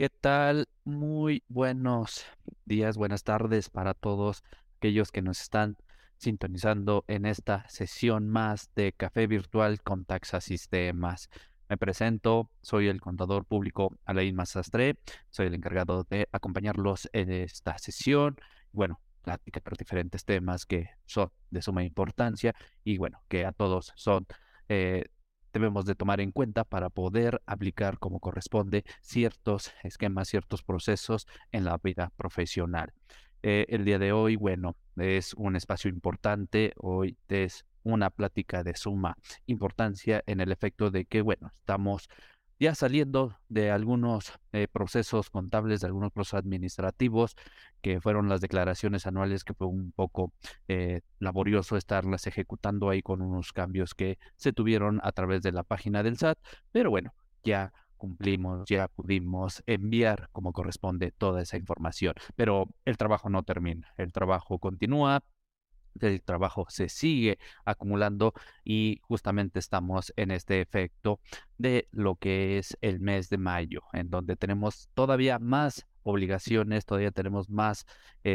¿Qué tal? Muy buenos días, buenas tardes para todos aquellos que nos están sintonizando en esta sesión más de Café Virtual con Taxa Sistemas. Me presento, soy el contador público Alain Masastre, soy el encargado de acompañarlos en esta sesión. Bueno, platicar diferentes temas que son de suma importancia y bueno, que a todos son eh, debemos de tomar en cuenta para poder aplicar como corresponde ciertos esquemas, ciertos procesos en la vida profesional. El día de hoy, bueno, es un espacio importante, hoy es una plática de suma importancia en el efecto de que, bueno, estamos ya saliendo de algunos procesos contables, de algunos procesos administrativos, que fueron las declaraciones anuales, que fue un poco laborioso estarlas ejecutando ahí con unos cambios que se tuvieron a través de la página del SAT, pero bueno, ya cumplimos, ya pudimos enviar como corresponde toda esa información, pero el trabajo no termina, el trabajo continúa. El trabajo se sigue acumulando y justamente estamos en este efecto de lo que es el mes de mayo, en donde tenemos todavía más obligaciones, todavía tenemos más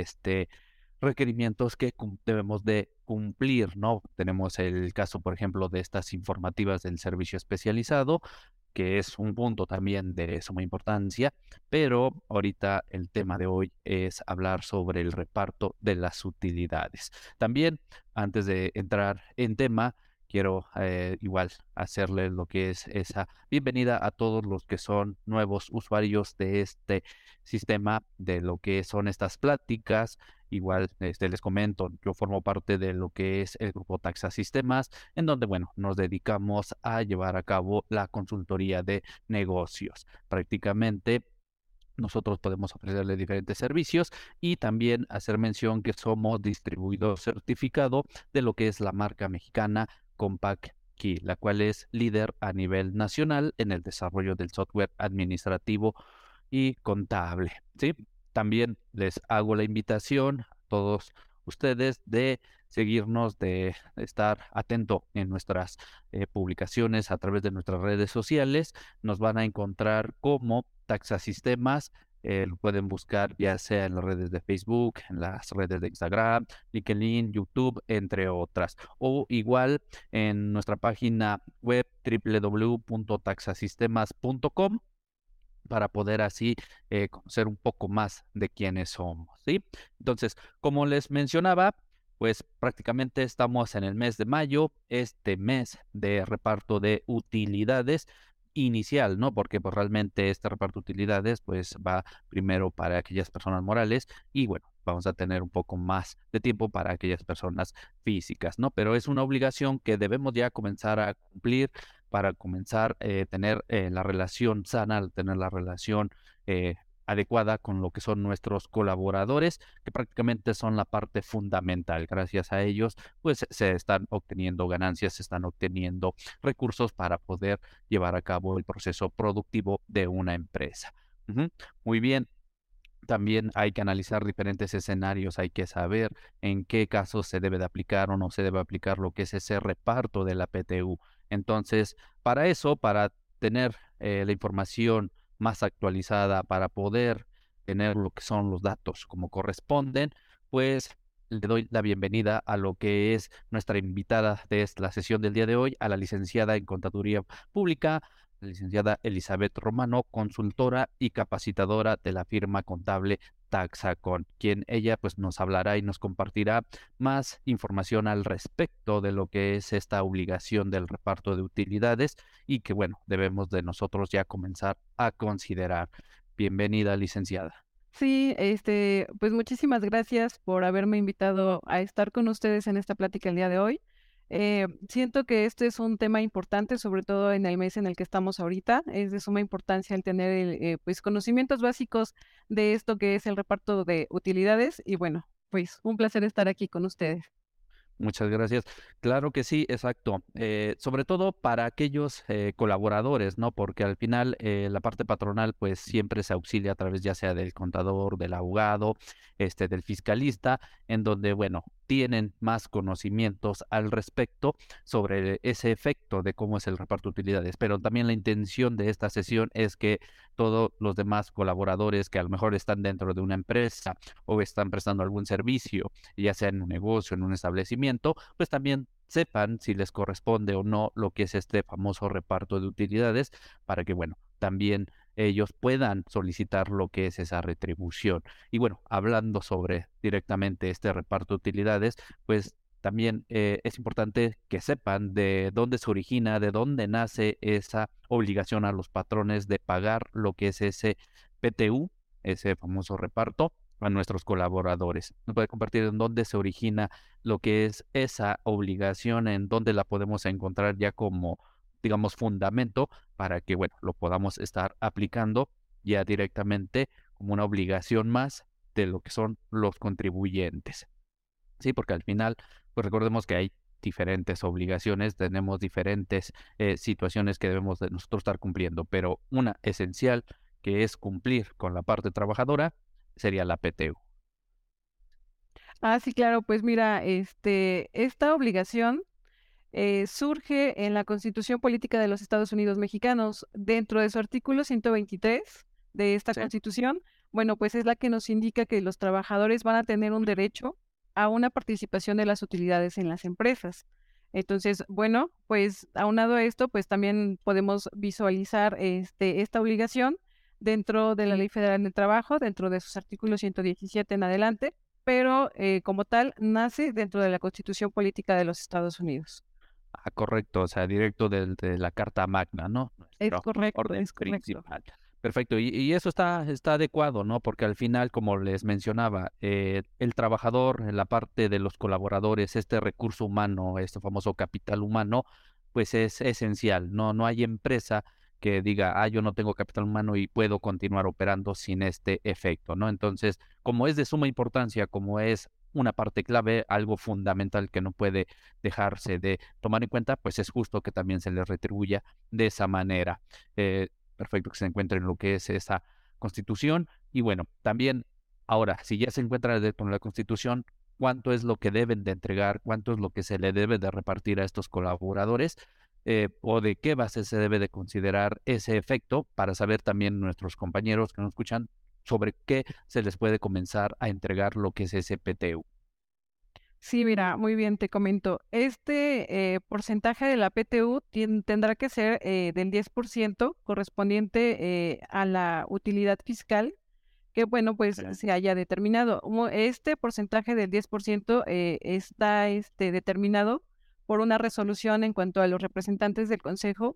requerimientos que debemos de cumplir, ¿no? Tenemos el caso, por ejemplo, de estas informativas del servicio especializado, que es un punto también de suma importancia, pero ahorita el tema de hoy es hablar sobre el reparto de las utilidades. También, antes de entrar en tema, quiero igual hacerle lo que es esa bienvenida a todos los que son nuevos usuarios de este sistema, de lo que son estas pláticas. Igual les comento, yo formo parte de lo que es el grupo Taxa Sistemas, en donde, bueno, nos dedicamos a llevar a cabo la consultoría de negocios. Prácticamente nosotros podemos ofrecerle diferentes servicios y también hacer mención que somos distribuidor certificado de lo que es la marca mexicana Compaq Key, la cual es líder a nivel nacional en el desarrollo del software administrativo y contable, ¿sí? También les hago la invitación a todos ustedes de seguirnos, de estar atento en nuestras publicaciones a través de nuestras redes sociales. Nos van a encontrar como Taxasistemas. Lo pueden buscar ya sea en las redes de Facebook, en las redes de Instagram, LinkedIn, YouTube, entre otras. O igual en nuestra página web www.taxasistemas.com para poder así conocer un poco más de quiénes somos, ¿sí? Entonces, como les mencionaba, pues prácticamente estamos en el mes de mayo, este mes de reparto de utilidades inicial, ¿no? Porque pues realmente este reparto de utilidades pues va primero para aquellas personas morales y bueno, vamos a tener un poco más de tiempo para aquellas personas físicas, ¿no? Pero es una obligación que debemos ya comenzar a cumplir para comenzar a tener la relación sana, tener la relación adecuada con lo que son nuestros colaboradores, que prácticamente son la parte fundamental. Gracias a ellos, pues se están obteniendo ganancias, se están obteniendo recursos para poder llevar a cabo el proceso productivo de una empresa. Ujú. Muy bien. También hay que analizar diferentes escenarios, hay que saber en qué casos se debe de aplicar o no se debe aplicar lo que es ese reparto de la PTU. Entonces, para eso, para tener la información más actualizada, para poder tener lo que son los datos como corresponden, pues le doy la bienvenida a lo que es nuestra invitada de la sesión del día de hoy, a la licenciada en Contaduría Pública, la licenciada Elizabeth Romano, consultora y capacitadora de la firma contable Taxacon, quien ella pues nos hablará y nos compartirá más información al respecto de lo que es esta obligación del reparto de utilidades y que bueno, debemos de nosotros ya comenzar a considerar. Bienvenida, licenciada. Sí, pues muchísimas gracias por haberme invitado a estar con ustedes en esta plática el día de hoy. Siento que este es un tema importante, sobre todo en el mes en el que estamos ahorita. Es de suma importancia el tener pues conocimientos básicos de esto que es el reparto de utilidades y bueno, pues un placer estar aquí con ustedes. Muchas gracias. Claro que sí, exacto. Sobre todo para aquellos colaboradores, ¿no? Porque al final la parte patronal pues siempre se auxilia a través ya sea del contador, del abogado, del fiscalista, en donde, bueno, tienen más conocimientos al respecto sobre ese efecto de cómo es el reparto de utilidades. Pero también la intención de esta sesión es que todos los demás colaboradores que a lo mejor están dentro de una empresa o están prestando algún servicio, ya sea en un negocio, en un establecimiento, pues también sepan si les corresponde o no lo que es este famoso reparto de utilidades para que, bueno, también ellos puedan solicitar lo que es esa retribución. Y bueno, hablando sobre directamente este reparto de utilidades, pues también es importante que sepan de dónde se origina, de dónde nace esa obligación a los patrones de pagar lo que es ese PTU, ese famoso reparto a nuestros colaboradores. ¿Nos puede compartir en dónde se origina lo que es esa obligación, en dónde la podemos encontrar ya como, digamos, fundamento para que, bueno, lo podamos estar aplicando ya directamente como una obligación más de lo que son los contribuyentes? Sí, porque al final, pues recordemos que hay diferentes obligaciones, tenemos diferentes situaciones que debemos de nosotros estar cumpliendo, pero una esencial que es cumplir con la parte trabajadora sería la PTU. Ah, sí, claro, pues mira, esta obligación surge en la Constitución Política de los Estados Unidos Mexicanos. Dentro de su artículo 123 de esta Sí, Constitución, bueno, pues es la que nos indica que los trabajadores van a tener un derecho a una participación de las utilidades en las empresas. Entonces, bueno, pues aunado a esto, pues también podemos visualizar esta obligación dentro de la Ley Federal del Trabajo, dentro de sus artículos 117 en adelante, pero como tal nace dentro de la Constitución Política de los Estados Unidos. correcto, o sea, directo de la Carta Magna, ¿no? Es Nuestro correcto, orden es correcto. principal. Perfecto, y eso está adecuado, ¿no? Porque al final, como les mencionaba, el trabajador, en la parte de los colaboradores, este recurso humano, este famoso capital humano, pues es esencial. No hay empresa que diga, yo no tengo capital humano y puedo continuar operando sin este efecto, ¿no? Entonces, como es de suma importancia, como es una parte clave, algo fundamental que no puede dejarse de tomar en cuenta, pues es justo que también se les retribuya de esa manera. Perfecto que se encuentre en lo que es esa constitución. Y bueno, también ahora, si ya se encuentra con la constitución, cuánto es lo que deben de entregar, cuánto es lo que se le debe de repartir a estos colaboradores, o de qué base se debe de considerar ese efecto para saber también nuestros compañeros que nos escuchan sobre qué se les puede comenzar a entregar lo que es ese PTU. Sí, mira, muy bien, te comento. Porcentaje de la PTU tendrá que ser del 10% correspondiente a la utilidad fiscal que, bueno, pues Sí. se haya determinado. Este porcentaje del 10% está determinado por una resolución en cuanto a los representantes del Consejo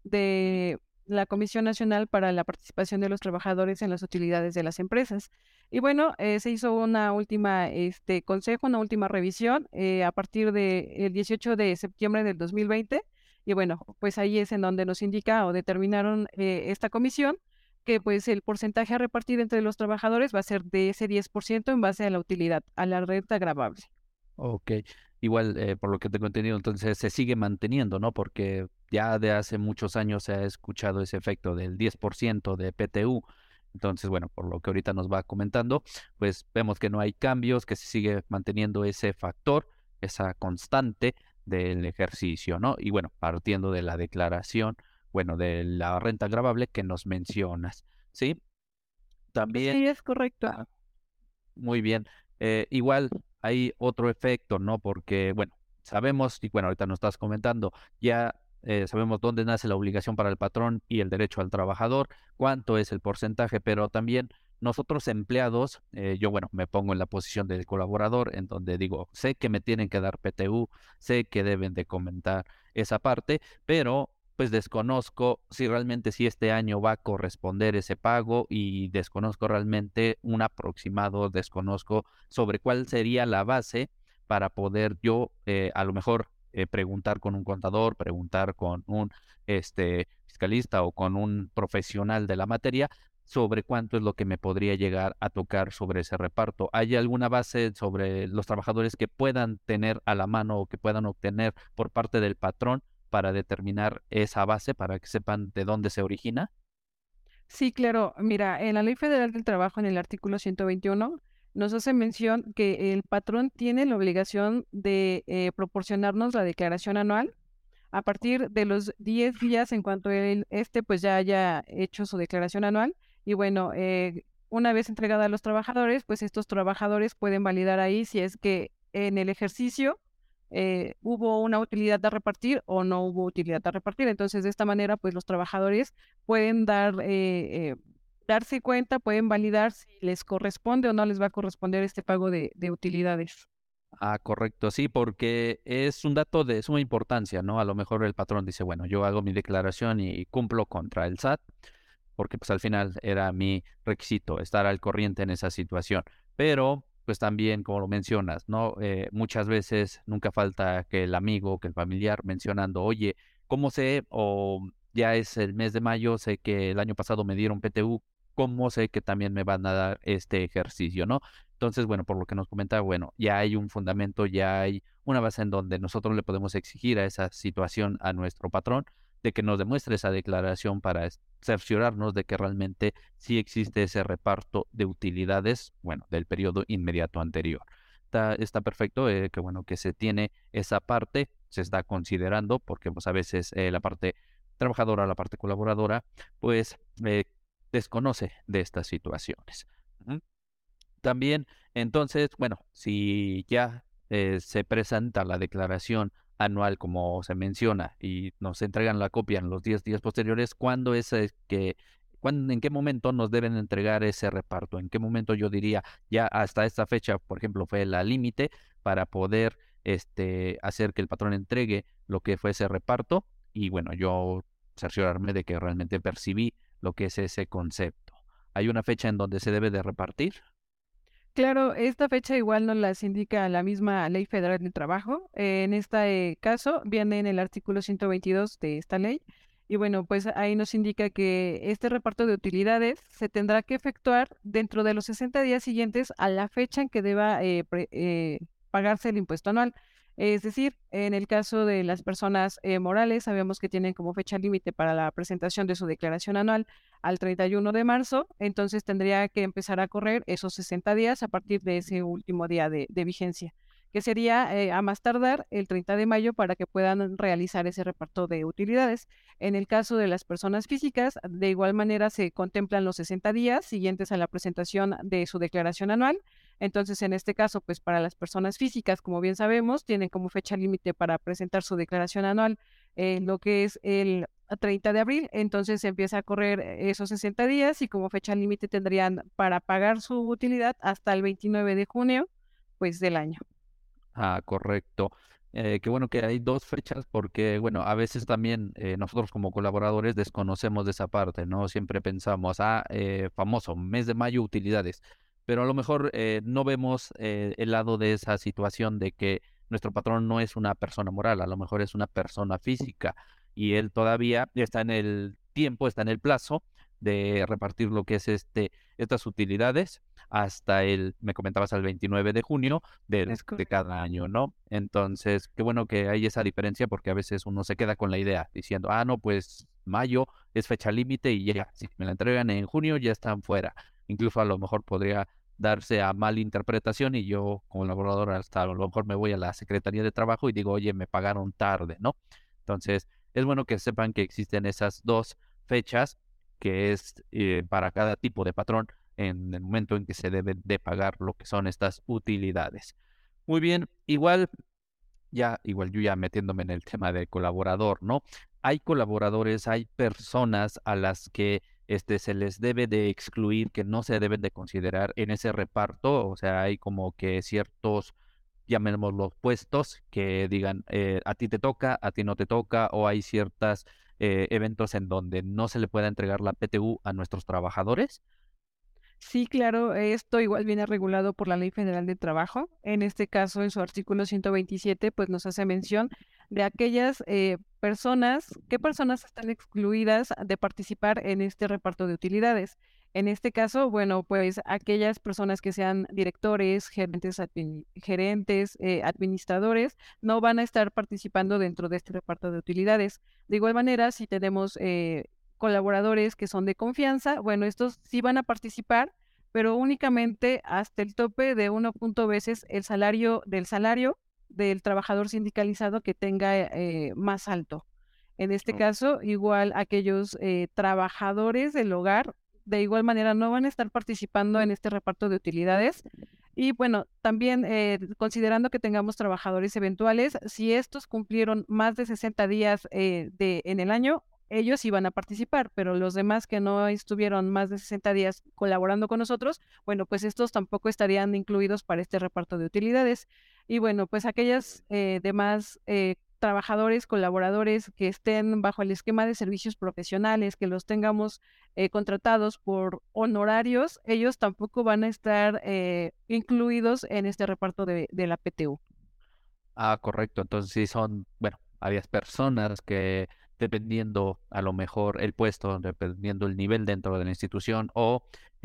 de la Comisión Nacional para la Participación de los Trabajadores en las Utilidades de las Empresas. Y bueno, se hizo una última consejo, una última revisión a partir del 18 de septiembre del 2020. Y bueno, pues ahí es en donde nos indica o determinaron esta comisión que pues el porcentaje a repartir entre los trabajadores va a ser de ese 10% en base a la utilidad, a la renta gravable. Ok, igual por lo que tengo entendido, entonces se sigue manteniendo, ¿no? Porque ya de hace muchos años se ha escuchado ese efecto del 10% de PTU. Entonces, bueno, por lo que ahorita nos va comentando, pues vemos que no hay cambios, que se sigue manteniendo ese factor, esa constante del ejercicio, ¿no? Y bueno, partiendo de la declaración, bueno, de la renta gravable que nos mencionas, ¿sí? También, Sí, es correcto. ah, muy bien. Igual hay otro efecto, ¿no? Porque, bueno, sabemos, y bueno, ahorita nos estás comentando, ya sabemos dónde nace la obligación para el patrón y el derecho al trabajador, cuánto es el porcentaje, pero también nosotros empleados, yo, bueno, me pongo en la posición del colaborador, en donde digo, sé que me tienen que dar PTU, sé que deben de comentar esa parte, pero pues desconozco si realmente si este año va a corresponder ese pago y desconozco realmente un aproximado, desconozco sobre cuál sería la base para poder yo a lo mejor preguntar con un contador, preguntar con un fiscalista o con un profesional de la materia sobre cuánto es lo que me podría llegar a tocar sobre ese reparto. ¿Hay alguna base sobre los trabajadores que puedan tener a la mano o que puedan obtener por parte del patrón para determinar esa base, para que sepan de dónde se origina? Sí, claro. Mira, en la Ley Federal del Trabajo, en el artículo 121, nos hace mención que el patrón tiene la obligación de proporcionarnos la declaración anual a partir de los 10 días en cuanto pues ya haya hecho su declaración anual. Y bueno, una vez entregada a los trabajadores, pues estos trabajadores pueden validar ahí si es que en el ejercicio hubo una utilidad a repartir o no hubo utilidad a repartir. Entonces, de esta manera, pues los trabajadores pueden darse cuenta, pueden validar si les corresponde o no les va a corresponder este pago de utilidades. Ah, correcto, sí, porque es un dato de suma importancia, ¿no? A lo mejor el patrón dice, bueno, yo hago mi declaración y cumplo contra el SAT, porque pues al final era mi requisito estar al corriente en esa situación. Pero pues también, como lo mencionas, ¿no? Muchas veces nunca falta que el amigo, que el familiar mencionando, oye, ¿cómo sé? O ya es el mes de mayo, sé que el año pasado me dieron PTU, ¿cómo sé que también me van a dar este ejercicio, ¿no? Entonces, bueno, por lo que nos comenta, bueno, ya hay un fundamento, ya hay una base en donde nosotros le podemos exigir a esa situación a nuestro patrón de que nos demuestre esa declaración para cerciorarnos de que realmente sí existe ese reparto de utilidades, bueno, del periodo inmediato anterior. Está perfecto, que bueno, que se tiene esa parte, se está considerando, porque pues a veces la parte trabajadora, la parte colaboradora, pues desconoce de estas situaciones. Ujú. También, entonces, bueno, si ya se presenta la declaración anual como se menciona y nos entregan la copia en los 10 días posteriores, ¿cuándo es en qué momento nos deben entregar ese reparto? ¿En qué momento yo diría ya hasta esta fecha, por ejemplo, fue la límite para poder hacer que el patrón entregue lo que fue ese reparto? Y bueno, yo cerciorarme de que realmente percibí lo que es ese concepto. ¿Hay una fecha en donde se debe de repartir? Claro, esta fecha igual nos las indica la misma Ley Federal del Trabajo. En este caso viene en el artículo 122 de esta ley. Y bueno, pues ahí nos indica que este reparto de utilidades se tendrá que efectuar dentro de los 60 días siguientes a la fecha en que deba pagarse el impuesto anual. Es decir, en el caso de las personas morales, sabemos que tienen como fecha límite para la presentación de su declaración anual al 31 de marzo, entonces tendría que empezar a correr esos 60 días a partir de ese último día de vigencia, que sería a más tardar el 30 de mayo para que puedan realizar ese reparto de utilidades. En el caso de las personas físicas, de igual manera se contemplan los 60 días siguientes a la presentación de su declaración anual. Entonces, en este caso, pues para las personas físicas, como bien sabemos, tienen como fecha límite para presentar su declaración anual lo que es el a 30 de abril, entonces se empieza a correr esos 60 días y como fecha límite tendrían para pagar su utilidad hasta el 29 de junio, pues del año. Ah, correcto. Qué bueno que hay dos fechas porque, bueno, a veces también nosotros como colaboradores desconocemos de esa parte, ¿no? Siempre pensamos, famoso, mes de mayo, utilidades, pero a lo mejor no vemos el lado de esa situación de que nuestro patrón no es una persona moral, a lo mejor es una persona física y él todavía está en el tiempo, está en el plazo de repartir lo que es estas utilidades hasta me comentabas, el 29 de junio Es de correcto. cada año, ¿no? Entonces, qué bueno que hay esa diferencia porque a veces uno se queda con la idea diciendo, no, pues mayo es fecha límite y ya, si me la entregan en junio ya están fuera. Incluso a lo mejor podría darse a mala interpretación y yo como laborador hasta a lo mejor me voy a la Secretaría de Trabajo y digo, oye, me pagaron tarde, ¿no? Entonces, es bueno que sepan que existen esas dos fechas que es para cada tipo de patrón en el momento en que se debe de pagar lo que son estas utilidades. Muy bien, igual yo ya metiéndome en el tema del colaborador, ¿no? Hay colaboradores, hay personas a las que se les debe de excluir, que no se deben de considerar en ese reparto, o sea, hay como que ciertos, llamémoslos puestos, que digan, a ti te toca, a ti no te toca, o hay ciertos eventos en donde no se le pueda entregar la PTU a nuestros trabajadores. Sí, claro, esto igual viene regulado por la Ley Federal del Trabajo. En este caso, en su artículo 127, pues nos hace mención de aquellas personas, qué personas están excluidas de participar en este reparto de utilidades. En este caso, bueno, pues aquellas personas que sean directores, gerentes, administradores, no van a estar participando dentro de este reparto de utilidades. De igual manera, si tenemos colaboradores que son de confianza, bueno, estos sí van a participar, pero únicamente hasta el tope de 1 veces el salario del trabajador sindicalizado que tenga más alto. En este Oh, caso, igual aquellos trabajadores del hogar, de igual manera no van a estar participando en este reparto de utilidades. Y bueno, también considerando que tengamos trabajadores eventuales, si estos cumplieron más de 60 días en el año, ellos sí van a participar, pero los demás que no estuvieron más de 60 días colaborando con nosotros, bueno, pues estos tampoco estarían incluidos para este reparto de utilidades. Y bueno, pues aquellas demás trabajadores, colaboradores que estén bajo el esquema de servicios profesionales, que los tengamos contratados por honorarios, ellos tampoco van a estar incluidos en este reparto de la PTU. correcto. Entonces sí son, bueno, varias personas que dependiendo a lo mejor el puesto, dependiendo el nivel dentro de la institución o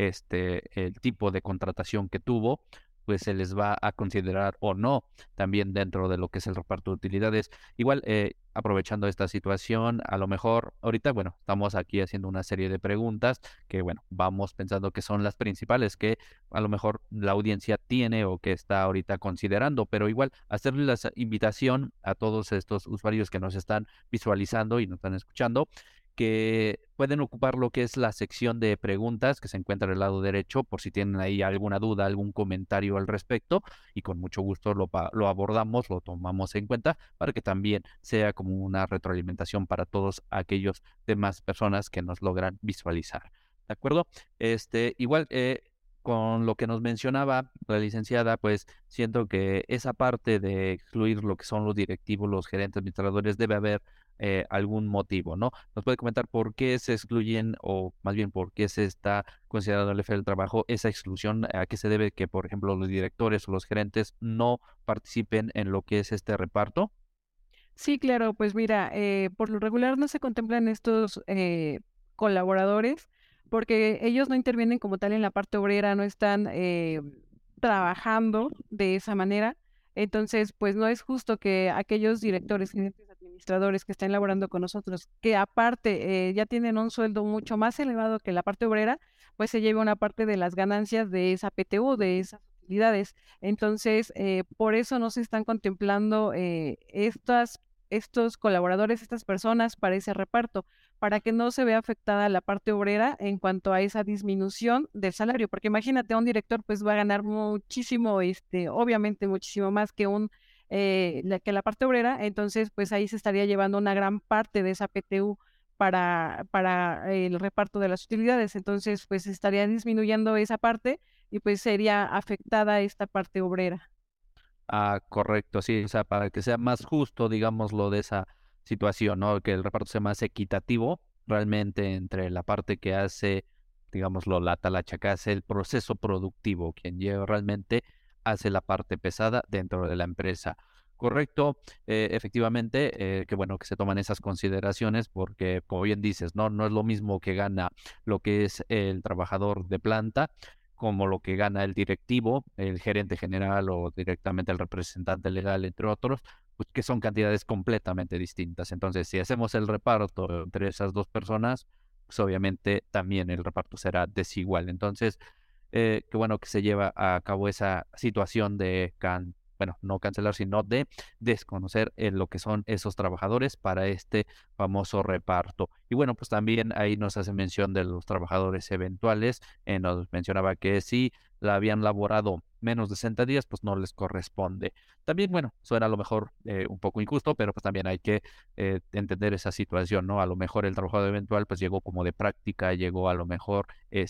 el tipo de contratación que tuvo, pues se les va a considerar o no también dentro de lo que es el reparto de utilidades. Igual, aprovechando esta situación, a lo mejor ahorita, bueno, estamos aquí haciendo una serie de preguntas que, bueno, vamos pensando que son las principales que a lo mejor la audiencia tiene o que está ahorita considerando, pero igual hacerle la invitación a todos estos usuarios que nos están visualizando y nos están escuchando, que pueden ocupar lo que es la sección de preguntas que se encuentra al lado derecho por si tienen ahí alguna duda, algún comentario al respecto y con mucho gusto lo abordamos, lo tomamos en cuenta para que también sea como una retroalimentación para todos aquellos demás personas que nos logran visualizar. ¿De acuerdo? Igual, con lo que nos mencionaba la licenciada, pues siento que esa parte de excluir lo que son los directivos, los gerentes, administradores, debe haber algún motivo, ¿no? ¿Nos puede comentar por qué se excluyen o más bien por qué se está considerando el jefe del trabajo esa exclusión? ¿A qué se debe que, por ejemplo, los directores o los gerentes no participen en lo que es este reparto? Sí, claro, pues mira, por lo regular no se contemplan estos colaboradores porque ellos no intervienen como tal en la parte obrera, no están trabajando de esa manera. Entonces, pues no es justo que aquellos directores, gerentes, administradores que estén laborando con nosotros, que aparte ya tienen un sueldo mucho más elevado que la parte obrera, pues se lleve una parte de las ganancias de esa PTU, de esas utilidades. Entonces, por eso no se están contemplando estos colaboradores, estas personas para ese reparto, para que no se vea afectada la parte obrera en cuanto a esa disminución del salario, porque imagínate, un director pues va a ganar muchísimo, obviamente muchísimo más que que la parte obrera, entonces pues ahí se estaría llevando una gran parte de esa PTU para el reparto de las utilidades, entonces pues estaría disminuyendo esa parte y pues sería afectada esta parte obrera. Correcto, sí, o sea, para que sea más justo, digámoslo, de esa situación, ¿no? Que el reparto sea más equitativo realmente entre la parte que hace, digámoslo, la talacha, que hace el proceso productivo, quien lleva realmente hace la parte pesada dentro de la empresa. Correcto, efectivamente, que bueno que se toman esas consideraciones porque, como bien dices, ¿no? No es lo mismo que gana lo que es el trabajador de planta como lo que gana el directivo, el gerente general o directamente el representante legal, entre otros, pues que son cantidades completamente distintas. Entonces, si hacemos el reparto entre esas dos personas, pues obviamente también el reparto será desigual. Entonces, qué bueno que se lleva a cabo esa situación de bueno, no cancelar, sino de desconocer lo que son esos trabajadores para este famoso reparto. Y bueno, pues también ahí nos hace mención de los trabajadores eventuales. Nos mencionaba que si la habían laborado menos de 60 días, pues no les corresponde. También, bueno, suena a lo mejor un poco injusto, pero pues también hay que entender esa situación, ¿no? A lo mejor el trabajador eventual pues llegó como de práctica, llegó a lo mejor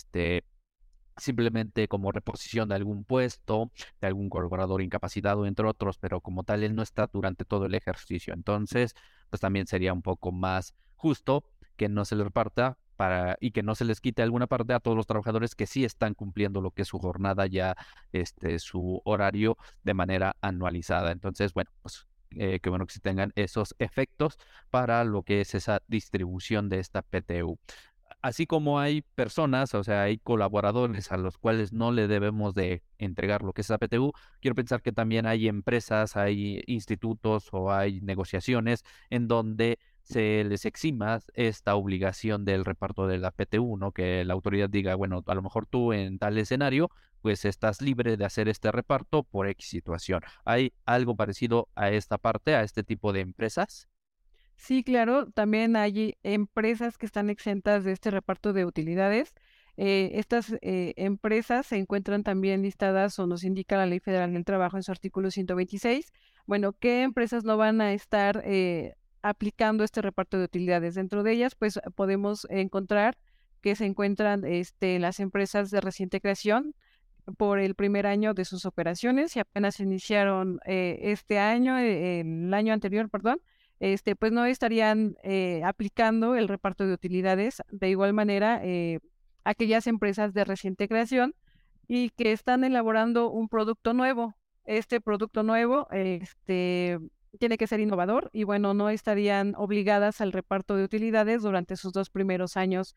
simplemente como reposición de algún puesto, de algún colaborador incapacitado, entre otros, pero como tal él no está durante todo el ejercicio. Entonces, pues también sería un poco más justo que no se les reparta y que no se les quite alguna parte a todos los trabajadores que sí están cumpliendo lo que es su jornada ya, su horario de manera anualizada. Entonces, bueno, pues qué bueno que se tengan esos efectos para lo que es esa distribución de esta PTU. Así como hay personas, o sea, hay colaboradores a los cuales no le debemos de entregar lo que es la PTU, quiero pensar que también hay empresas, hay institutos o hay negociaciones en donde se les exima esta obligación del reparto de la PTU, ¿no? Que la autoridad diga, bueno, a lo mejor tú en tal escenario, pues estás libre de hacer este reparto por X situación. ¿Hay algo parecido a esta parte, a este tipo de empresas? Sí, claro, también hay empresas que están exentas de este reparto de utilidades. Estas empresas se encuentran también listadas o nos indica la Ley Federal del Trabajo en su artículo 126. Bueno, ¿qué empresas no van a estar aplicando este reparto de utilidades? Dentro de ellas, pues podemos encontrar que se encuentran las empresas de reciente creación por el primer año de sus operaciones y apenas iniciaron este año, el año anterior, perdón, pues no estarían aplicando el reparto de utilidades. De igual manera, aquellas empresas de reciente creación y que están elaborando un producto nuevo. Este producto nuevo, tiene que ser innovador y bueno, no estarían obligadas al reparto de utilidades durante sus 2 primeros años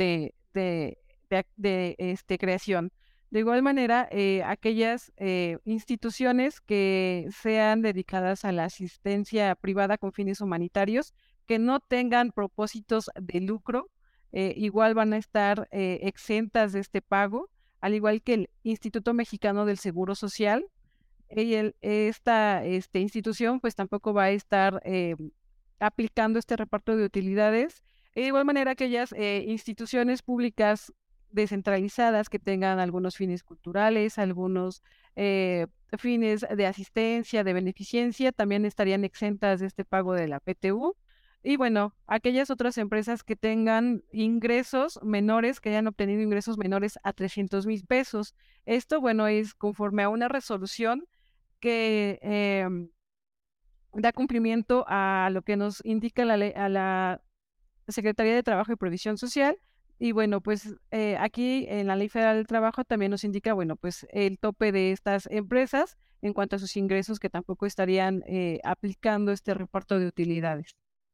de creación. De igual manera, aquellas instituciones que sean dedicadas a la asistencia privada con fines humanitarios, que no tengan propósitos de lucro, igual van a estar exentas de este pago, al igual que el Instituto Mexicano del Seguro Social. Esta institución pues tampoco va a estar aplicando este reparto de utilidades. De igual manera, aquellas instituciones públicas descentralizadas que tengan algunos fines culturales, algunos fines de asistencia, de beneficencia, también estarían exentas de este pago de la PTU. Y bueno, aquellas otras empresas que tengan ingresos menores, que hayan obtenido ingresos menores a 300,000 pesos. Esto, bueno, es conforme a una resolución que da cumplimiento a lo que nos indica la ley, a la Secretaría de Trabajo y Previsión Social. Y bueno, pues aquí en la Ley Federal del Trabajo también nos indica, bueno, pues el tope de estas empresas en cuanto a sus ingresos que tampoco estarían aplicando este reparto de utilidades.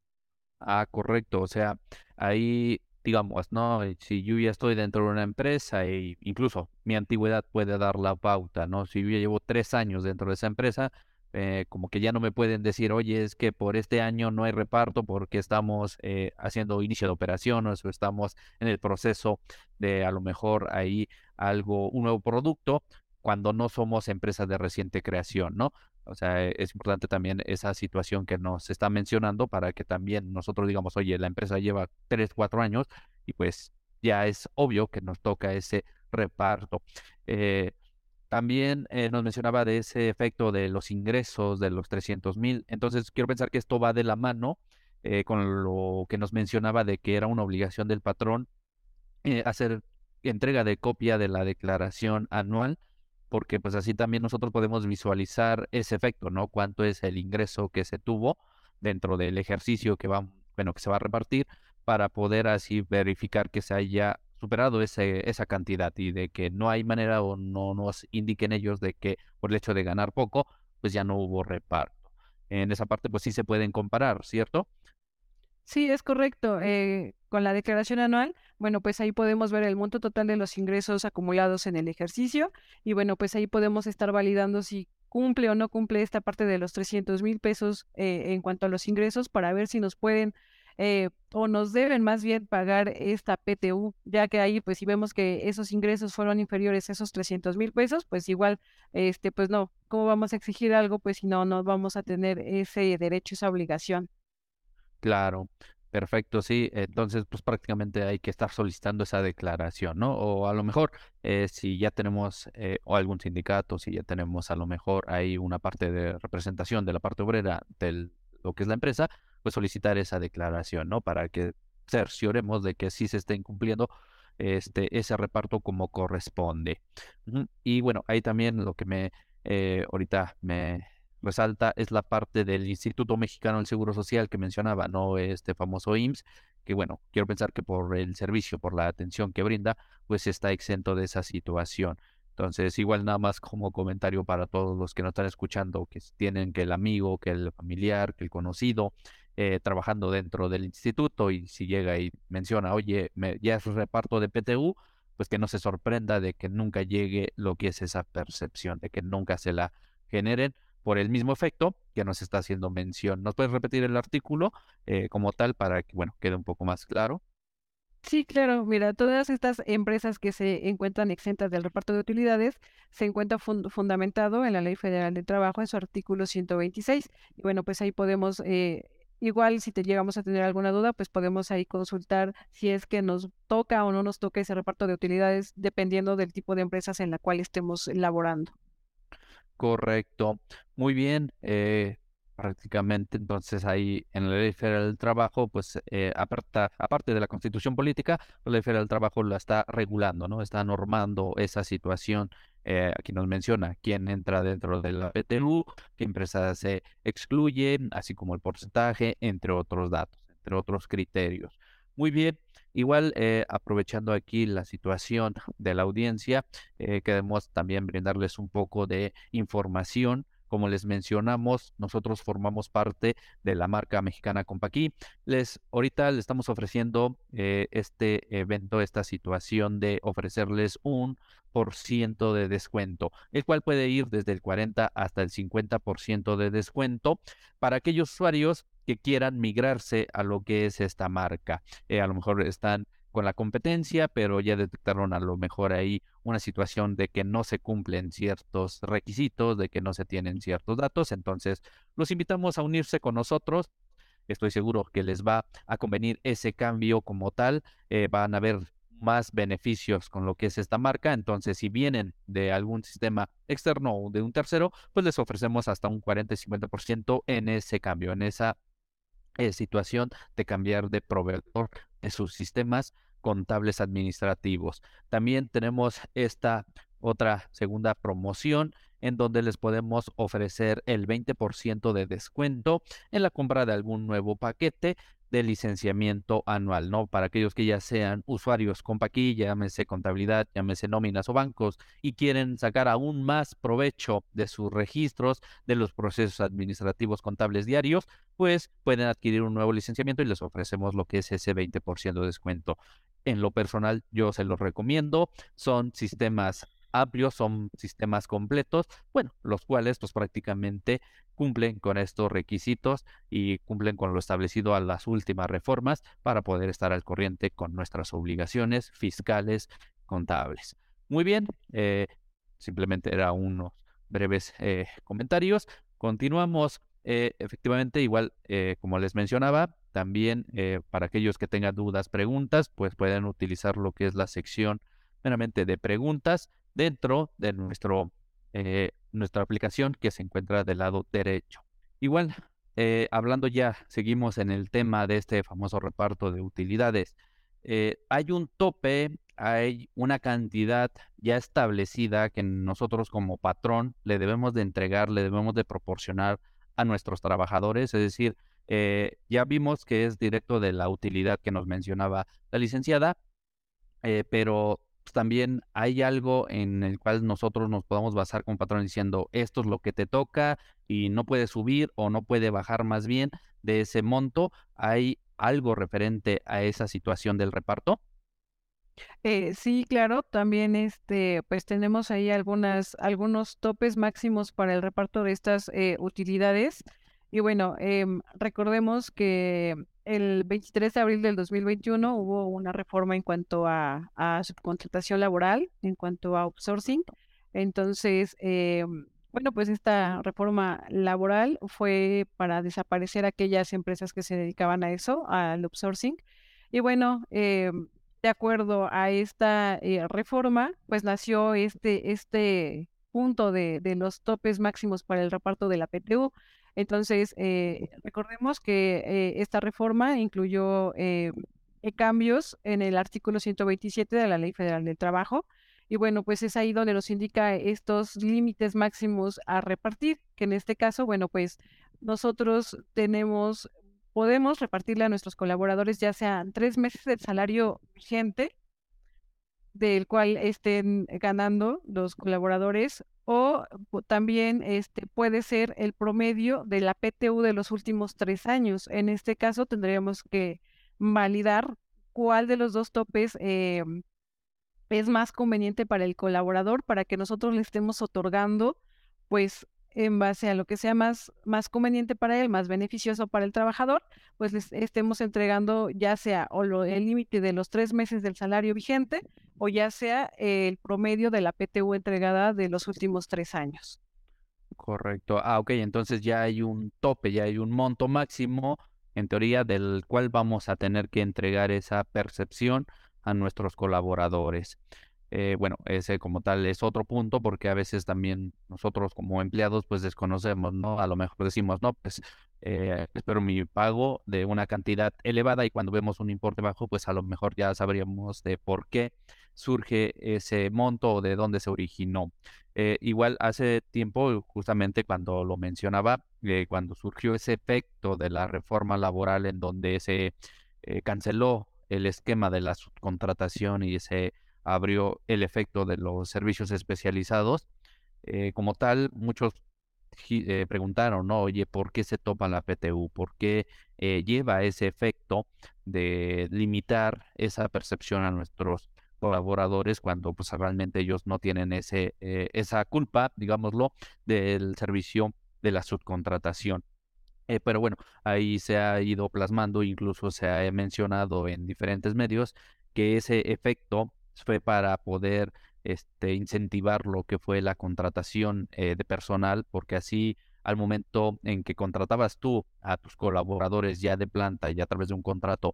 Ah, correcto. O sea, ahí, digamos, ¿no? Si yo ya estoy dentro de una empresa e incluso mi antigüedad puede dar la pauta, ¿no? Si yo ya llevo 3 años dentro de esa empresa, como que ya no me pueden decir, oye, es que por este año no hay reparto porque estamos haciendo inicio de operaciones o estamos en el proceso de a lo mejor ahí algo, un nuevo producto, cuando no somos empresas de reciente creación, ¿no? O sea, es importante también esa situación que nos está mencionando para que también nosotros digamos, oye, la empresa lleva 3, 4 años y pues ya es obvio que nos toca ese reparto. Eh, También nos mencionaba de ese efecto de los ingresos de los 300,000. Entonces, quiero pensar que esto va de la mano con lo que nos mencionaba de que era una obligación del patrón hacer entrega de copia de la declaración anual, porque pues así también nosotros podemos visualizar ese efecto, ¿no? Cuánto es el ingreso que se tuvo dentro del ejercicio que va, bueno, que se va a repartir para poder así verificar que se haya superado esa cantidad y de que no hay manera o no nos indiquen ellos de que por el hecho de ganar poco, pues ya no hubo reparto. En esa parte, pues sí se pueden comparar, ¿cierto? Sí, es correcto. Con la declaración anual, bueno, pues ahí podemos ver el monto total de los ingresos acumulados en el ejercicio y bueno, pues ahí podemos estar validando si cumple o no cumple esta parte de los 300,000 pesos en cuanto a los ingresos para ver si nos pueden o nos deben más bien pagar esta PTU, ya que ahí pues si vemos que esos ingresos fueron inferiores a esos 300,000 pesos, pues igual, pues no, ¿cómo vamos a exigir algo? Pues si no, no vamos a tener ese derecho, esa obligación. Claro, perfecto, sí. Entonces, pues prácticamente hay que estar solicitando esa declaración, ¿no? O a lo mejor, si ya tenemos o algún sindicato, si ya tenemos a lo mejor hay una parte de representación de la parte obrera de lo que es la empresa, pues solicitar esa declaración, ¿no? Para que cercioremos de que sí se estén cumpliendo ese reparto como corresponde. Ujú. Y bueno, ahí también lo que ahorita me resalta es la parte del Instituto Mexicano del Seguro Social que mencionaba, no este famoso IMSS, que bueno, quiero pensar que por el servicio, por la atención que brinda, pues está exento de esa situación. Entonces, igual nada más como comentario para todos los que nos están escuchando, que tienen que el amigo, que el familiar, que el conocido, trabajando dentro del instituto y si llega y menciona, oye, ya es reparto de PTU, pues que no se sorprenda de que nunca llegue lo que es esa percepción, de que nunca se la generen por el mismo efecto que nos está haciendo mención. ¿Nos puedes repetir el artículo como tal para que, bueno, quede un poco más claro? Sí, claro. Mira, todas estas empresas que se encuentran exentas del reparto de utilidades se encuentra fundamentado en la Ley Federal del Trabajo en su artículo 126. Y bueno, pues ahí podemos, igual si te llegamos a tener alguna duda, pues podemos ahí consultar si es que nos toca o no nos toca ese reparto de utilidades dependiendo del tipo de empresas en la cual estemos laborando. Correcto. Muy bien. Prácticamente entonces ahí en la Ley Federal del Trabajo, pues aparte de la Constitución Política, la Ley Federal del Trabajo la está regulando, ¿no? Está normando esa situación. Aquí nos menciona quién entra dentro de la PTU, qué empresa se excluye, así como el porcentaje, entre otros datos, entre otros criterios. Muy bien. Igual, aprovechando aquí la situación de la audiencia, queremos también brindarles un poco de información. Como les mencionamos, nosotros formamos parte de la marca mexicana Compaquí. Ahorita le estamos ofreciendo este evento, esta situación de ofrecerles un por ciento de descuento, el cual puede ir desde el 40 hasta el 50% de descuento para aquellos usuarios que quieran migrarse a lo que es esta marca. A lo mejor están con la competencia, pero ya detectaron a lo mejor ahí una situación de que no se cumplen ciertos requisitos, de que no se tienen ciertos datos. Entonces, los invitamos a unirse con nosotros. Estoy seguro que les va a convenir ese cambio como tal. Van a ver más beneficios con lo que es esta marca. Entonces, si vienen de algún sistema externo o de un tercero, pues les ofrecemos hasta un 40 y 50% en ese cambio, en esa situación de cambiar de proveedor de sus sistemas contables administrativos. También tenemos esta otra segunda promoción en donde les podemos ofrecer el 20% de descuento en la compra de algún nuevo paquete de licenciamiento anual, ¿no? Para aquellos que ya sean usuarios con Paqui, llámese contabilidad, llámese nóminas o bancos, y quieren sacar aún más provecho de sus registros, de los procesos administrativos contables diarios, pues pueden adquirir un nuevo licenciamiento y les ofrecemos lo que es ese 20% de descuento. En lo personal, yo se los recomiendo. Son sistemas amplios, son sistemas completos, bueno, los cuales pues prácticamente cumplen con estos requisitos y cumplen con lo establecido a las últimas reformas para poder estar al corriente con nuestras obligaciones fiscales contables. Muy bien, simplemente era unos breves comentarios. Continuamos. Efectivamente, igual como les mencionaba, también para aquellos que tengan dudas, preguntas, pues pueden utilizar lo que es la sección meramente de preguntas dentro de nuestra aplicación que se encuentra del lado derecho. Igual, hablando ya, seguimos en el tema de este famoso reparto de utilidades. Hay un tope, hay una cantidad ya establecida que nosotros como patrón le debemos de entregar, le debemos de proporcionar a nuestros trabajadores, es decir, ya vimos que es directo de la utilidad que nos mencionaba la licenciada, pero pues, también hay algo en el cual nosotros nos podamos basar como patrón diciendo, esto es lo que te toca y no puede subir o no puede bajar más bien de ese monto. ¿Hay algo referente a esa situación del reparto? Sí, claro, también pues tenemos ahí algunos topes máximos para el reparto de estas utilidades. Y bueno, recordemos que el 23 de abril del 2021 hubo una reforma en cuanto a subcontratación laboral, en cuanto a outsourcing. Entonces, bueno, pues esta reforma laboral fue para desaparecer aquellas empresas que se dedicaban a eso, al outsourcing. Y bueno, de acuerdo a esta reforma, pues nació este punto de los topes máximos para el reparto de la PTU. Entonces, recordemos que esta reforma incluyó cambios en el artículo 127 de la Ley Federal del Trabajo. Y bueno, pues es ahí donde nos indica estos límites máximos a repartir, que en este caso, bueno, pues nosotros podemos repartirle a nuestros colaboradores ya sean 3 meses del salario vigente del cual estén ganando los colaboradores o también puede ser el promedio de la PTU de los últimos 3 años. En este caso tendríamos que validar cuál de los dos topes es más conveniente para el colaborador para que nosotros le estemos otorgando pues en base a lo que sea más conveniente para él, más beneficioso para el trabajador, pues les estemos entregando ya sea el límite de los 3 meses del salario vigente o ya sea el promedio de la PTU entregada de los últimos 3 años. Correcto. Ok, entonces ya hay un tope, ya hay un monto máximo, en teoría, del cual vamos a tener que entregar esa percepción a nuestros colaboradores. Bueno, ese como tal es otro punto porque a veces también nosotros como empleados pues desconocemos, ¿no? A lo mejor decimos, no, pues espero mi pago de una cantidad elevada y cuando vemos un importe bajo pues a lo mejor ya sabríamos de por qué surge ese monto o de dónde se originó. Igual hace tiempo, justamente cuando lo mencionaba, cuando surgió ese efecto de la reforma laboral en donde se canceló el esquema de la subcontratación y se abrió el efecto de los servicios especializados, como tal, muchos preguntaron, ¿no? Oye, ¿por qué se topa la PTU? ¿Por qué lleva ese efecto de limitar esa percepción a nuestros colaboradores cuando pues realmente ellos no tienen esa culpa, digámoslo, del servicio de la subcontratación? Pero bueno, ahí se ha ido plasmando, incluso se ha mencionado en diferentes medios, que ese efecto fue para poder incentivar lo que fue la contratación de personal, porque así al momento en que contratabas tú a tus colaboradores ya de planta y a través de un contrato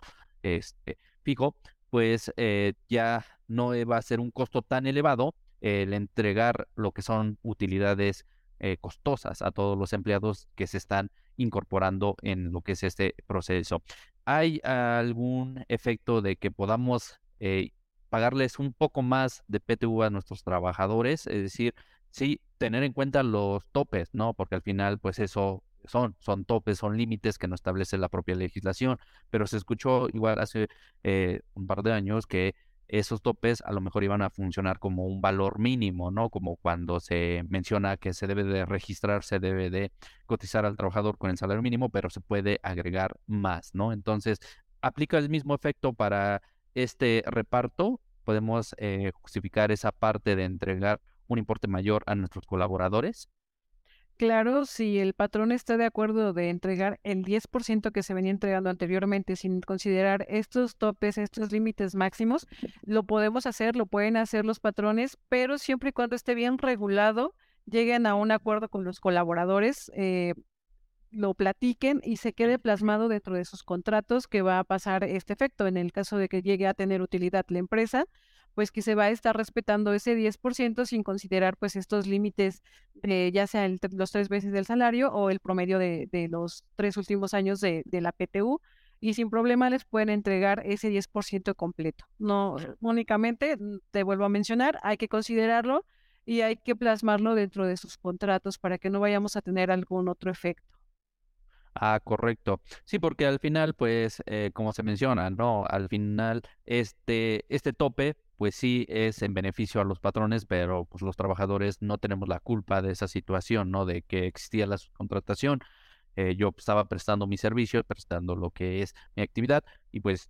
fijo, pues ya no va a ser un costo tan elevado el entregar lo que son utilidades costosas a todos los empleados que se están incorporando en lo que es este proceso. ¿Hay algún efecto de que podamos pagarles un poco más de PTU a nuestros trabajadores? Es decir, sí, tener en cuenta los topes, ¿no? Porque al final, pues eso son topes, son límites que no establece la propia legislación, pero se escuchó igual hace un par de años que esos topes a lo mejor iban a funcionar como un valor mínimo, ¿no? Como cuando se menciona que se debe de registrar, se debe de cotizar al trabajador con el salario mínimo, pero se puede agregar más, ¿no? Entonces, aplica el mismo efecto para este reparto. Podemos justificar esa parte de entregar un importe mayor a nuestros colaboradores. Claro, si el patrón está de acuerdo de entregar el 10% que se venía entregando anteriormente sin considerar estos topes, estos límites máximos, lo podemos hacer, lo pueden hacer los patrones, pero siempre y cuando esté bien regulado, lleguen a un acuerdo con los colaboradores, lo platiquen y se quede plasmado dentro de sus contratos que va a pasar este efecto. En el caso de que llegue a tener utilidad la empresa, pues que se va a estar respetando ese 10% sin considerar pues estos límites, ya sea los 3 meses del salario o el promedio de los 3 últimos años de la PTU. Y sin problema les pueden entregar ese 10% completo. No únicamente, te vuelvo a mencionar, hay que considerarlo y hay que plasmarlo dentro de sus contratos para que no vayamos a tener algún otro efecto. Ah, correcto. Sí, porque al final, pues, como se menciona, ¿no? Al final, este tope, pues sí es en beneficio a los patrones, pero pues los trabajadores no tenemos la culpa de esa situación, ¿no? De que existía la subcontratación. Yo estaba prestando mi servicio, prestando lo que es mi actividad y pues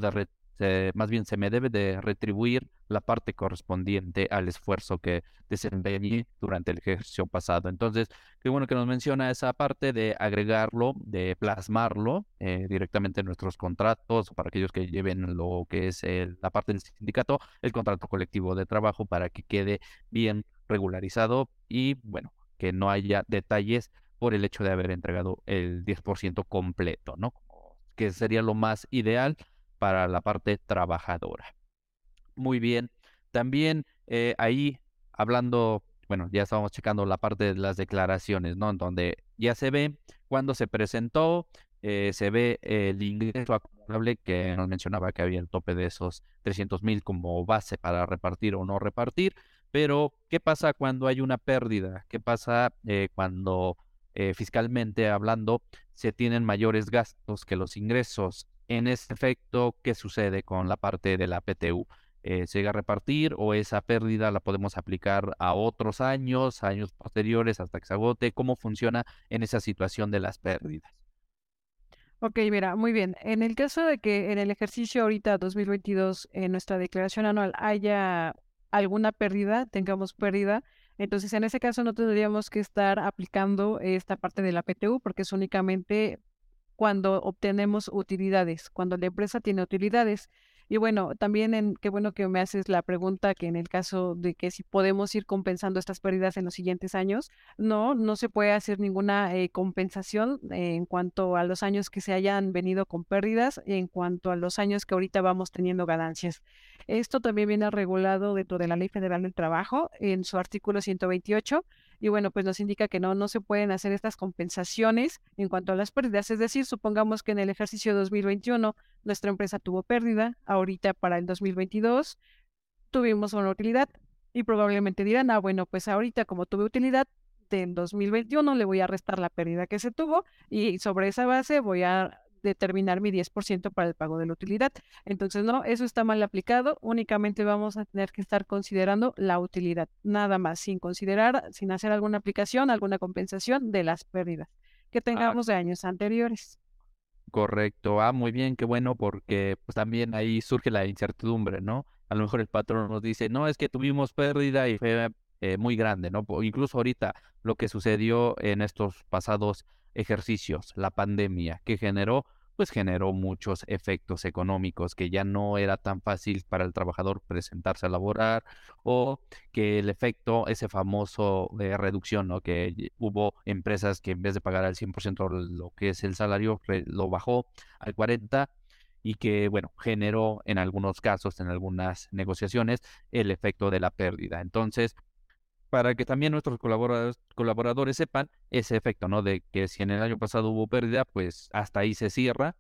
más bien se me debe de retribuir la parte correspondiente al esfuerzo que desempeñé durante el ejercicio pasado. Entonces, qué bueno que nos menciona esa parte de agregarlo, de plasmarlo directamente en nuestros contratos para aquellos que lleven lo que es la parte del sindicato, el contrato colectivo de trabajo para que quede bien regularizado y bueno, que no haya detalles por el hecho de haber entregado el 10% completo, ¿no? Que sería lo más ideal para la parte trabajadora. Muy bien. También ahí hablando, bueno, ya estábamos checando la parte de las declaraciones, ¿no? En donde ya se ve cuándo se presentó, se ve el ingreso acumulable que nos mencionaba que había el tope de esos 300,000 como base para repartir o no repartir, pero ¿qué pasa cuando hay una pérdida? ¿Qué pasa cuando fiscalmente hablando se tienen mayores gastos que los ingresos? En ese efecto, ¿qué sucede con la parte de la PTU? ¿Se llega a repartir o esa pérdida la podemos aplicar a otros años, años posteriores hasta que se agote? ¿Cómo funciona en esa situación de las pérdidas? Ok, mira, muy bien. En el caso de que en el ejercicio ahorita 2022 en nuestra declaración anual haya alguna pérdida, tengamos pérdida, Entonces, en ese caso no tendríamos que estar aplicando esta parte de la PTU porque es únicamente cuando obtenemos utilidades, cuando la empresa tiene utilidades. Y bueno, también qué bueno que me haces la pregunta que en el caso de que si podemos ir compensando estas pérdidas en los siguientes años, no, no se puede hacer ninguna compensación en cuanto a los años que se hayan venido con pérdidas, en cuanto a los años que ahorita vamos teniendo ganancias. Esto también viene regulado dentro de la Ley Federal del Trabajo en su artículo 128 y bueno, pues nos indica que no se pueden hacer estas compensaciones en cuanto a las pérdidas. Es decir, supongamos que en el ejercicio 2021 nuestra empresa tuvo pérdida, ahorita para el 2022 tuvimos una utilidad y probablemente dirán, bueno, pues ahorita como tuve utilidad del 2021 le voy a restar la pérdida que se tuvo y sobre esa base voy a determinar mi 10% para el pago de la utilidad. Entonces, no, eso está mal aplicado. Únicamente vamos a tener que estar considerando la utilidad, nada más, sin considerar, sin hacer alguna aplicación, alguna compensación de las pérdidas que Ah, tengamos de años anteriores. correcto. Muy bien, qué bueno, porque pues también ahí surge la incertidumbre, ¿no? A lo mejor el patrón nos dice, no, es que tuvimos pérdida y fue muy grande, ¿no? Incluso ahorita lo que sucedió en estos pasados ejercicios, la pandemia, que generó, pues generó muchos efectos económicos, que ya no era tan fácil para el trabajador presentarse a laborar, o que el efecto, ese famoso reducción, ¿no? Que hubo empresas que en vez de pagar al 100% lo que es el salario, lo bajó al 40% y que, bueno, generó en algunos casos, en algunas negociaciones, el efecto de la pérdida. Entonces, para que también nuestros colaboradores sepan ese efecto, ¿no? De que si en el año pasado hubo pérdida, pues hasta ahí se cierra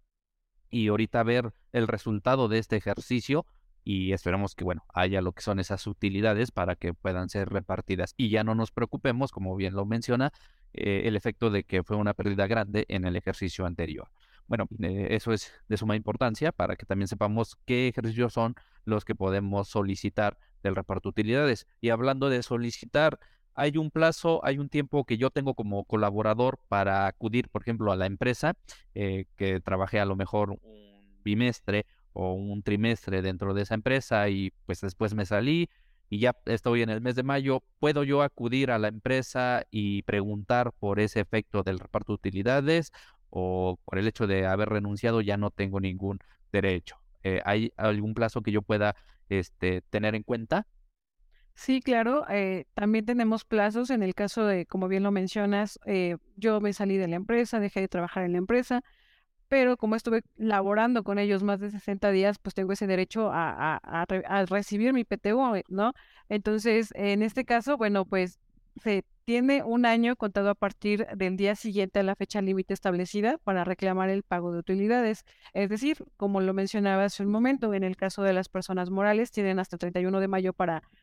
y ahorita ver el resultado de este ejercicio y esperemos que, bueno, haya lo que son esas utilidades para que puedan ser repartidas y ya no nos preocupemos, como bien lo menciona, el efecto de que fue una pérdida grande en el ejercicio anterior. Bueno, eso es de suma importancia para que también sepamos qué ejercicios son los que podemos solicitar del reparto de utilidades. Y hablando de solicitar, hay un plazo, hay un tiempo que yo tengo como colaborador para acudir, por ejemplo, a la empresa que trabajé a lo mejor un bimestre o un trimestre dentro de esa empresa y pues después me salí y ya estoy en el mes de mayo, ¿puedo yo acudir a la empresa y preguntar por ese efecto del reparto de utilidades o por el hecho de haber renunciado ya no tengo ningún derecho? ¿Hay algún plazo que yo pueda tener en cuenta? Sí, claro, también tenemos plazos en el caso de, como bien lo mencionas, yo me salí de la empresa, dejé de trabajar en la empresa, pero como estuve laborando con ellos más de 60 días, pues tengo ese derecho a recibir mi PTU, ¿no? Entonces, en este caso, bueno, pues se tiene un año contado a partir del día siguiente a la fecha límite establecida para reclamar el pago de utilidades. Es decir, como lo mencionaba hace un momento, en el caso de las personas morales, tienen hasta el 31 de mayo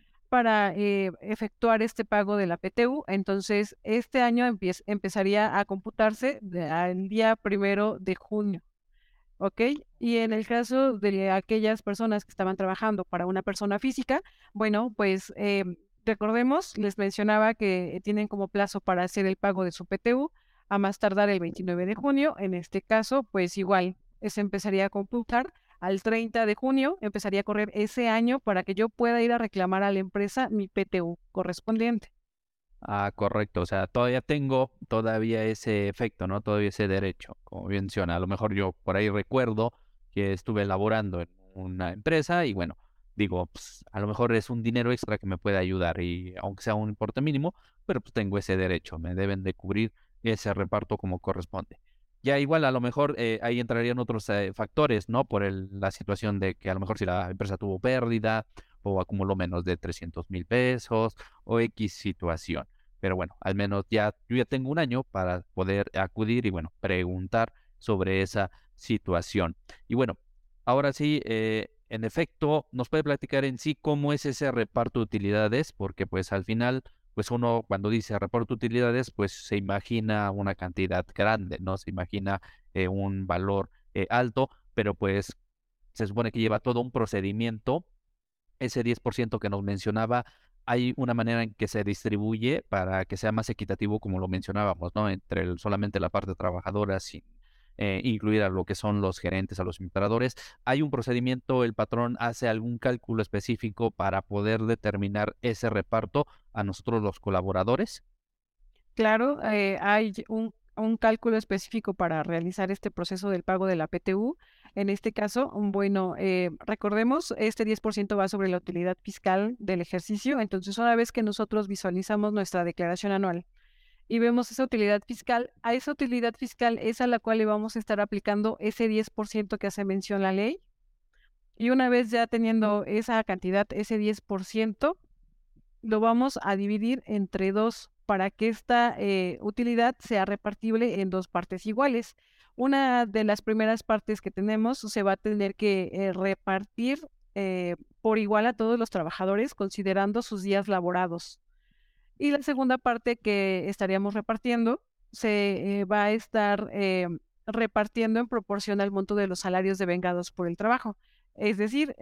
para efectuar este pago de la PTU. Entonces, este año empezaría a computarse al día 1 de junio, ¿ok? Y en el caso de aquellas personas que estaban trabajando para una persona física, bueno, pues recordemos, les mencionaba que tienen como plazo para hacer el pago de su PTU a más tardar el 29 de junio. En este caso, pues igual, se empezaría a computar al 30 de junio, empezaría a correr ese año para que yo pueda ir a reclamar a la empresa mi PTU correspondiente. Correcto, o sea, todavía tengo todavía ese efecto, ¿no? Todavía ese derecho, como bien menciona. A lo mejor yo por ahí recuerdo que estuve laborando en una empresa y bueno, digo, pues, a lo mejor es un dinero extra que me puede ayudar y aunque sea un importe mínimo, pero pues tengo ese derecho, me deben de cubrir ese reparto como corresponde. Ya igual a lo mejor ahí entrarían otros factores, ¿no? Por la situación de que a lo mejor si la empresa tuvo pérdida o acumuló menos de 300,000 pesos o X situación. Pero bueno, al menos yo ya tengo un año para poder acudir y bueno, preguntar sobre esa situación. Y bueno, ahora sí, en efecto, nos puede platicar en sí cómo es ese reparto de utilidades, porque pues al final, pues uno cuando dice reparto de utilidades, pues se imagina una cantidad grande, ¿no? Se imagina un valor alto, pero pues se supone que lleva todo un procedimiento ese 10% que nos mencionaba, hay una manera en que se distribuye para que sea más equitativo, como lo mencionábamos, ¿no? Entre solamente la parte trabajadora, sin incluir a lo que son los gerentes, a los administradores. ¿Hay un procedimiento, el patrón hace algún cálculo específico para poder determinar ese reparto a nosotros los colaboradores? Claro, hay un cálculo específico para realizar este proceso del pago de la PTU. En este caso, bueno, recordemos, este 10% va sobre la utilidad fiscal del ejercicio. Entonces, una vez que nosotros visualizamos nuestra declaración anual y vemos esa utilidad fiscal, a esa utilidad fiscal es a la cual le vamos a estar aplicando ese 10% que hace mención la ley. Y una vez ya teniendo esa cantidad, ese 10%, lo vamos a dividir entre dos para que esta utilidad sea repartible en dos partes iguales. Una de las primeras partes que tenemos se va a tener que repartir por igual a todos los trabajadores, considerando sus días laborados. Y la segunda parte que estaríamos repartiendo se va a estar repartiendo en proporción al monto de los salarios devengados por el trabajo. Es decir,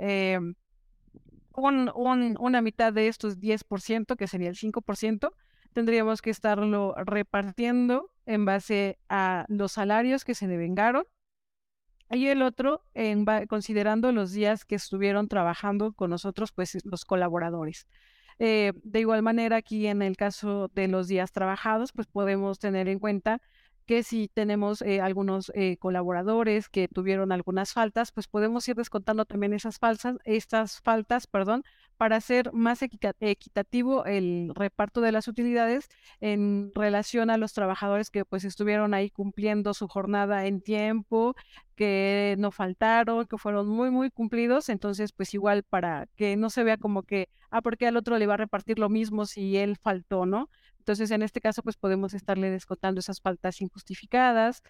una mitad de estos 10%, que sería el 5%, tendríamos que estarlo repartiendo en base a los salarios que se devengaron y el otro considerando los días que estuvieron trabajando con nosotros, pues los colaboradores. De igual manera, aquí en el caso de los días trabajados, pues podemos tener en cuenta que si tenemos algunos colaboradores que tuvieron algunas faltas, pues podemos ir descontando también estas faltas, perdón, para hacer más equitativo el reparto de las utilidades en relación a los trabajadores que pues estuvieron ahí cumpliendo su jornada en tiempo, que no faltaron, que fueron muy, muy cumplidos. Entonces, pues igual para que no se vea como que, ¿por qué al otro le va a repartir lo mismo si él faltó, no? Entonces, en este caso, pues podemos estarle descontando esas faltas injustificadas.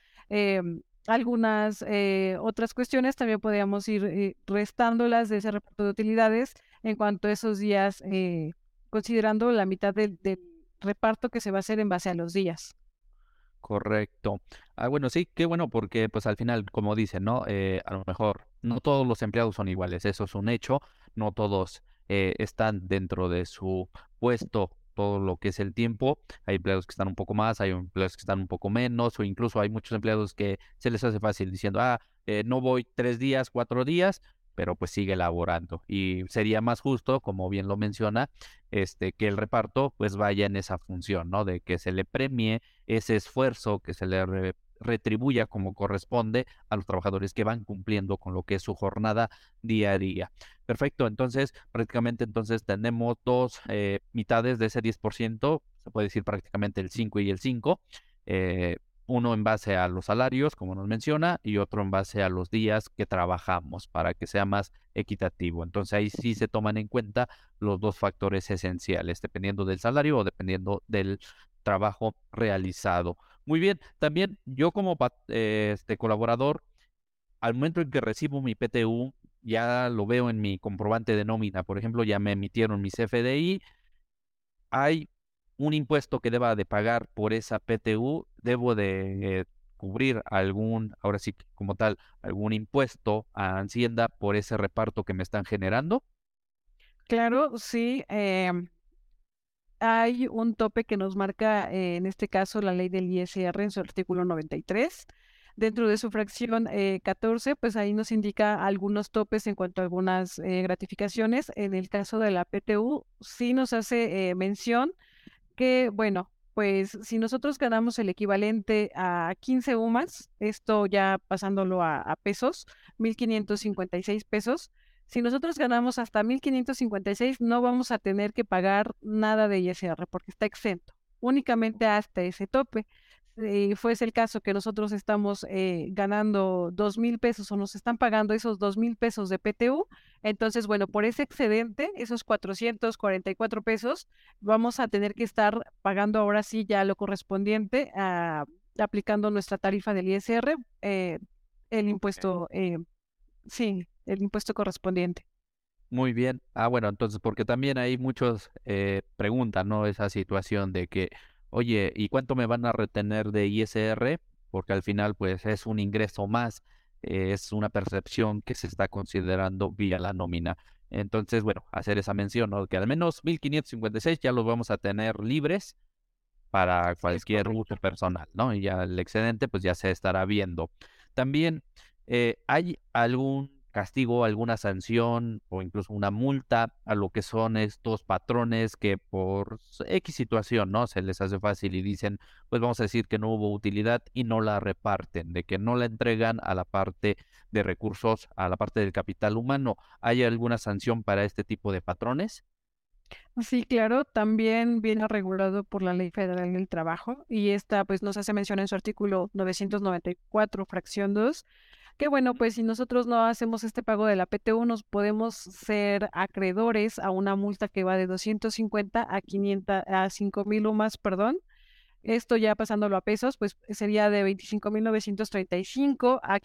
Algunas otras cuestiones también podríamos ir restándolas de ese reparto de utilidades en cuanto a esos días, considerando la mitad del reparto que se va a hacer en base a los días. Correcto. Bueno, sí, qué bueno porque pues al final, como dicen, ¿no? A lo mejor no todos los empleados son iguales, eso es un hecho, no todos están dentro de su puesto todo lo que es el tiempo. Hay empleados que están un poco más, hay empleados que están un poco menos, o incluso hay muchos empleados que se les hace fácil diciendo, no voy 3 días, 4 días, pero pues sigue laborando. Y sería más justo, como bien lo menciona, que el reparto pues vaya en esa función, ¿no? De que se le premie ese esfuerzo, que se le retribuya como corresponde a los trabajadores que van cumpliendo con lo que es su jornada día a día. Perfecto, entonces prácticamente entonces tenemos dos mitades de ese 10%, se puede decir prácticamente el 5 y el 5, uno en base a los salarios, como nos menciona, y otro en base a los días que trabajamos para que sea más equitativo. Entonces ahí sí se toman en cuenta los dos factores esenciales, dependiendo del salario o dependiendo del trabajo realizado. Muy bien, también yo como colaborador, al momento en que recibo mi PTU, ya lo veo en mi comprobante de nómina, por ejemplo, ya me emitieron mis FDI, hay un impuesto que deba de pagar por esa PTU, debo de cubrir algún, ahora sí que como tal, algún impuesto a Hacienda por ese reparto que me están generando. Claro, sí. Hay un tope que nos marca, en este caso, la ley del ISR en su artículo 93. Dentro de su fracción 14, pues ahí nos indica algunos topes en cuanto a algunas gratificaciones. En el caso de la PTU, sí nos hace mención que, bueno, pues si nosotros ganamos el equivalente a 15 UMAS, esto ya pasándolo a pesos, 1,556 pesos. Si nosotros ganamos hasta 1,556, no vamos a tener que pagar nada de ISR porque está exento, únicamente hasta ese tope. Si fuese el caso que nosotros estamos ganando 2,000 pesos o nos están pagando esos 2,000 pesos de PTU, entonces, bueno, por ese excedente, esos 444 pesos, vamos a tener que estar pagando ahora sí ya lo correspondiente aplicando nuestra tarifa del ISR, el impuesto, sí, el impuesto correspondiente. Muy bien. Bueno, entonces, porque también hay muchos preguntan, ¿no? Esa situación de que, oye, ¿y cuánto me van a retener de ISR? Porque al final, pues, es un ingreso más, es una percepción que se está considerando vía la nómina. Entonces, bueno, hacer esa mención, ¿no? Que al menos 1,556 ya los vamos a tener libres para Sí, es cualquier uso correcto. personal, ¿no? Y ya el excedente, pues ya se estará viendo. También, ¿hay algún castigo, alguna sanción o incluso una multa a lo que son estos patrones que por X situación, ¿no? Se les hace fácil y dicen, pues vamos a decir que no hubo utilidad y no la reparten, de que no la entregan a la parte de recursos, a la parte del capital humano? ¿Hay alguna sanción para este tipo de patrones? Sí, claro, también viene regulado por la Ley Federal del Trabajo y esta pues nos hace mención en su artículo 994, fracción 2, que bueno, Ujú. pues si nosotros no hacemos este pago de la PTU, nos podemos ser acreedores a una multa que va de 250 a 500, a 5,000 o más, perdón. Esto ya pasándolo a pesos, pues sería de 25,935 a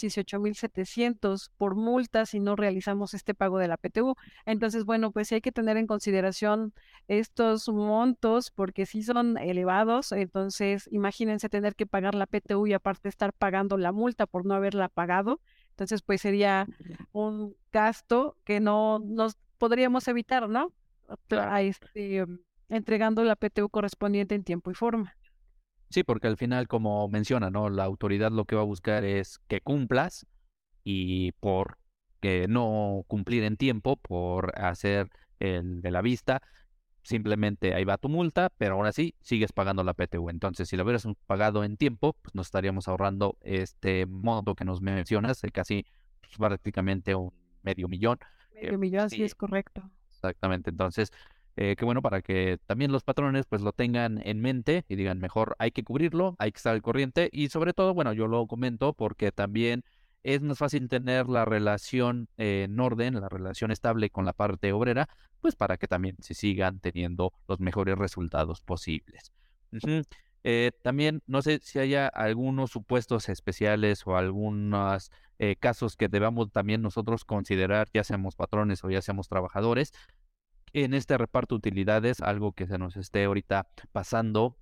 518,700 por multa si no realizamos este pago de la PTU. Entonces, bueno, pues sí hay que tener en consideración estos montos porque sí son elevados. Entonces, imagínense tener que pagar la PTU y aparte estar pagando la multa por no haberla pagado. Entonces, pues sería un gasto que no nos podríamos evitar, ¿no? Claro. A entregando la PTU correspondiente en tiempo y forma. Sí, porque al final, como menciona, ¿no? La autoridad lo que va a buscar es que cumplas y por no cumplir en tiempo, por hacer el de la vista, simplemente ahí va tu multa, pero ahora sí sigues pagando la PTU. Entonces, si lo hubieras pagado en tiempo, pues nos estaríamos ahorrando este monto que nos mencionas, de casi pues, prácticamente un medio millón. Medio Pues millón, sí sí, es correcto. exactamente. Entonces, qué bueno para que también los patrones pues lo tengan en mente y digan, mejor hay que cubrirlo, hay que estar al corriente y sobre todo, bueno, yo lo comento porque también es más fácil tener la relación en orden, la relación estable con la parte obrera, pues para que también se sigan teniendo los mejores resultados posibles. Ujú. También no sé si haya algunos supuestos especiales o algunos casos que debamos también nosotros considerar, ya seamos patrones o ya seamos trabajadores, en este reparto de utilidades, algo que se nos esté ahorita pasando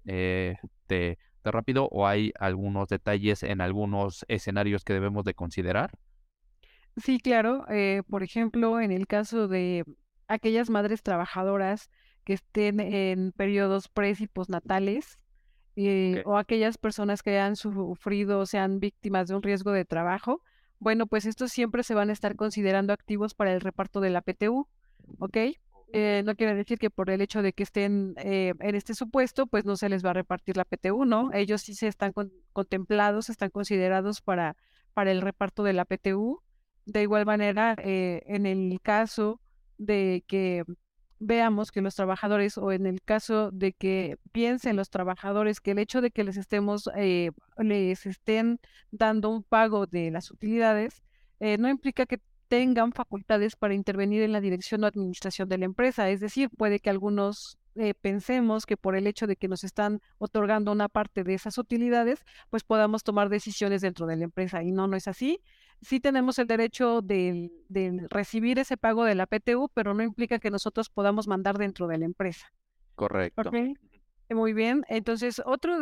de rápido, o hay algunos detalles en algunos escenarios que debemos de considerar. Sí, claro, por ejemplo, en el caso de aquellas madres trabajadoras que estén en periodos pres y postnatales, Ok. o aquellas personas que han sufrido o sean víctimas de un riesgo de trabajo, bueno, pues estos siempre se van a estar considerando activos para el reparto de la PTU, ¿ok? No quiere decir que por el hecho de que estén en este supuesto, pues no se les va a repartir la PTU, ¿no? Ellos sí se están contemplados, están considerados para el reparto de la PTU. De igual manera, en el caso de que veamos que los trabajadores o en el caso de que piensen los trabajadores que el hecho de que les estén dando un pago de las utilidades, no implica que tengan facultades para intervenir en la dirección o administración de la empresa. Es decir, puede que algunos pensemos que por el hecho de que nos están otorgando una parte de esas utilidades, pues podamos tomar decisiones dentro de la empresa. Y no, no es así. Sí tenemos el derecho de recibir ese pago de la PTU, pero no implica que nosotros podamos mandar dentro de la empresa. ¿Ok? Correcto. Muy bien. Entonces, otro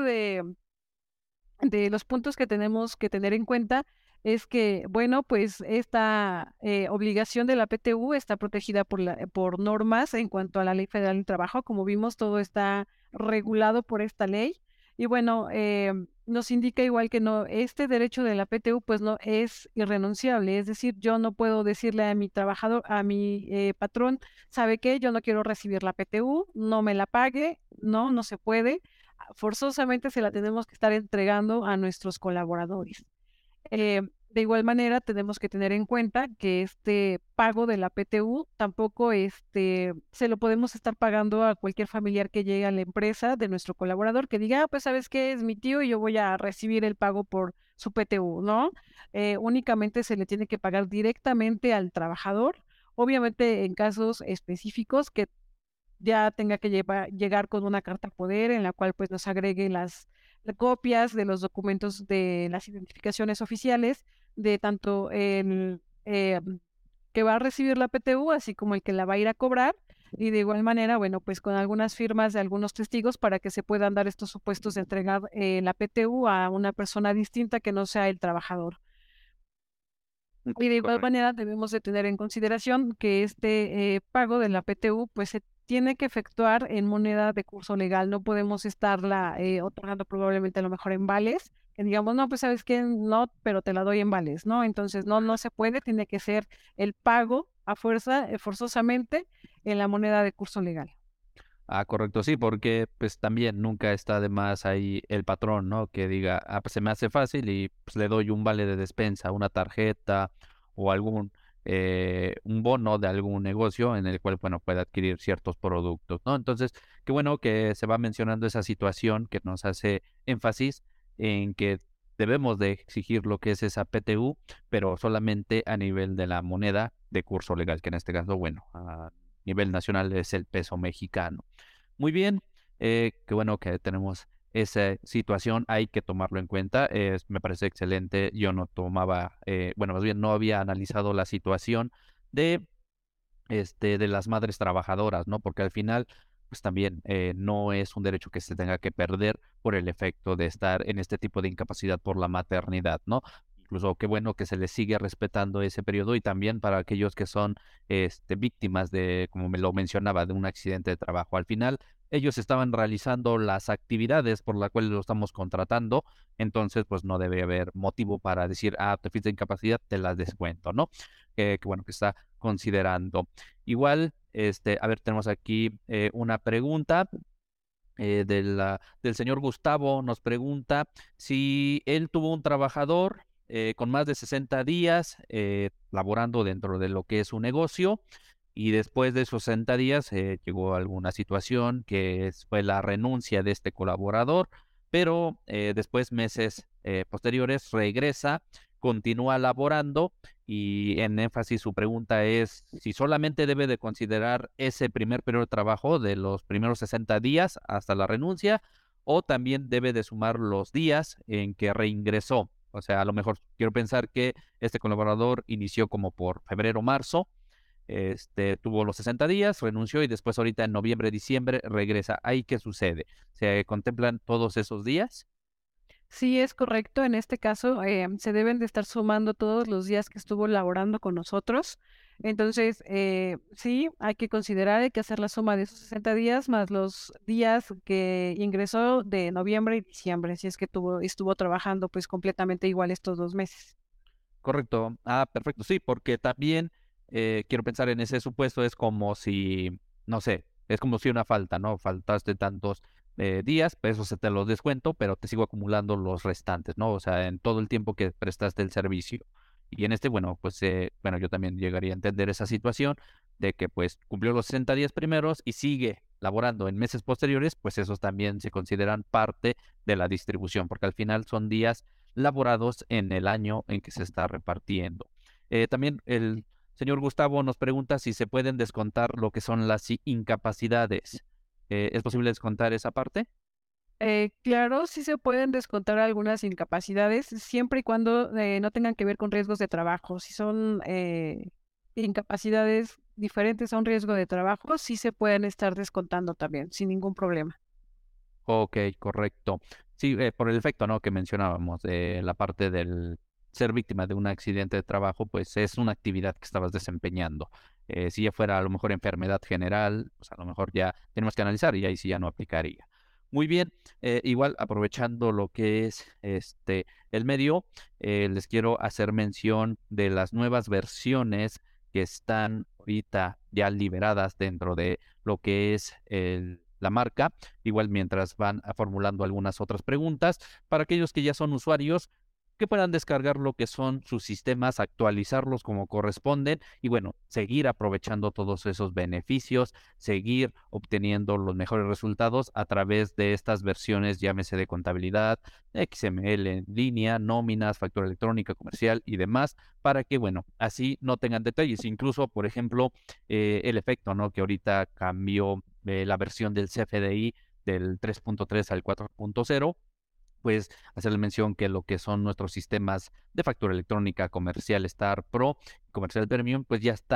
de los puntos que tenemos que tener en cuenta es que, bueno, pues esta obligación de la PTU está protegida por normas en cuanto a la Ley Federal del Trabajo. Como vimos, todo está regulado por esta ley. Y bueno, nos indica igual que no, este derecho de la PTU pues no es irrenunciable. Es decir, yo no puedo decirle a mi trabajador, a mi patrón, ¿sabe qué? Yo no quiero recibir la PTU, no me la pague. No, no se puede, forzosamente se la tenemos que estar entregando a nuestros colaboradores. De igual manera, tenemos que tener en cuenta que este pago de la PTU tampoco se lo podemos estar pagando a cualquier familiar que llegue a la empresa de nuestro colaborador que diga, pues sabes qué, es mi tío y yo voy a recibir el pago por su PTU, ¿no? Únicamente se le tiene que pagar directamente al trabajador, obviamente en casos específicos que ya tenga que llegar con una carta poder en la cual pues nos agregue las copias de los documentos de las identificaciones oficiales de tanto el que va a recibir la PTU, así como el que la va a ir a cobrar. Y de igual manera, bueno, pues con algunas firmas de algunos testigos para que se puedan dar estos supuestos de entregar la PTU a una persona distinta que no sea el trabajador. Y de igual Correcto. manera debemos de tener en consideración que este pago de la PTU pues se tiene que efectuar en moneda de curso legal. No podemos estarla otorgando probablemente a lo mejor en vales, que digamos, no, pues sabes que no, pero te la doy en vales, ¿no? Entonces no, no se puede, tiene que ser el pago a fuerza, forzosamente en la moneda de curso legal. Ah, correcto, sí, porque pues también nunca está de más ahí el patrón, ¿no? Que diga, ah, pues se me hace fácil y pues le doy un vale de despensa, una tarjeta o algún un bono de algún negocio en el cual, bueno, pueda adquirir ciertos productos, ¿no? Entonces, qué bueno que se va mencionando esa situación que nos hace énfasis en que debemos de exigir lo que es esa PTU, pero solamente a nivel de la moneda de curso legal, que en este caso, bueno, a nivel nacional es el peso mexicano. Muy bien, qué bueno que tenemos esa situación, hay que tomarlo en cuenta, me parece excelente, yo no tomaba, bueno, más bien no había analizado la situación de, de las madres trabajadoras, ¿no? Porque al final, pues también no es un derecho que se tenga que perder por el efecto de estar en este tipo de incapacidad por la maternidad, ¿no? Incluso qué bueno que se les sigue respetando ese periodo y también para aquellos que son víctimas de, como me lo mencionaba, de un accidente de trabajo. Al final, ellos estaban realizando las actividades por las cuales lo estamos contratando, entonces pues no debe haber motivo para decir, ah, te fuiste de incapacidad, te las descuento, ¿no? Que bueno que está considerando. Igual, a ver, tenemos aquí una pregunta del señor Gustavo. Nos pregunta si él tuvo un trabajador con más de 60 días laborando dentro de lo que es su negocio y después de esos 60 días llegó alguna situación que fue la renuncia de este colaborador, pero después, meses posteriores, regresa, continúa laborando y en énfasis su pregunta es si solamente debe de considerar ese primer periodo de trabajo de los primeros 60 días hasta la renuncia o también debe de sumar los días en que reingresó. O sea, a lo mejor quiero pensar que este colaborador inició como por febrero, marzo, tuvo los 60 días, renunció y después ahorita en noviembre, diciembre regresa. ¿Ahí qué sucede? ¿Se contemplan todos esos días? Sí, es correcto. En este caso, se deben de estar sumando todos los días que estuvo laborando con nosotros. Entonces, sí, hay que considerar, hay que hacer la suma de esos 60 días más los días que ingresó de noviembre y diciembre, si es que estuvo trabajando pues completamente igual estos 2 meses. Correcto. Ah, perfecto. Sí, porque también quiero pensar en ese supuesto, es como si, no sé, es como si una falta, ¿no? Faltaste tantos días, pues eso se te los descuento, pero te sigo acumulando los restantes, ¿no? O sea, en todo el tiempo que prestaste el servicio. Y en este, bueno, pues, bueno, yo también llegaría a entender esa situación de que, pues, cumplió los 60 días primeros y sigue laborando en meses posteriores, pues esos también se consideran parte de la distribución, porque al final son días laborados en el año en que se está repartiendo. También el señor Gustavo nos pregunta si se pueden descontar lo que son las incapacidades. ¿Es posible descontar esa parte? Claro, sí se pueden descontar algunas incapacidades siempre y cuando no tengan que ver con riesgos de trabajo. Si son incapacidades diferentes a un riesgo de trabajo, sí se pueden estar descontando también, sin ningún problema. Ok, correcto. Sí, por el efecto, ¿no? Que mencionábamos, la parte del ser víctima de un accidente de trabajo, pues es una actividad que estabas desempeñando. Si ya fuera a lo mejor enfermedad general, pues a lo mejor ya tenemos que analizar y ahí sí ya no aplicaría. Muy bien, igual aprovechando lo que es el medio, les quiero hacer mención de las nuevas versiones que están ahorita ya liberadas dentro de lo que es la marca. Igual mientras van formulando algunas otras preguntas, para aquellos que ya son usuarios, que puedan descargar lo que son sus sistemas, actualizarlos como corresponden y bueno, seguir aprovechando todos esos beneficios, seguir obteniendo los mejores resultados a través de estas versiones, llámese de contabilidad, XML en línea, nóminas, factura electrónica, comercial y demás, para que bueno, así no tengan detalles. Incluso, por ejemplo, el efecto, ¿no? Que ahorita cambió la versión del CFDI del 3.3 al 4.0, pues hacerle mención que lo que son nuestros sistemas de factura electrónica comercial Star Pro, comercial Premium, pues ya están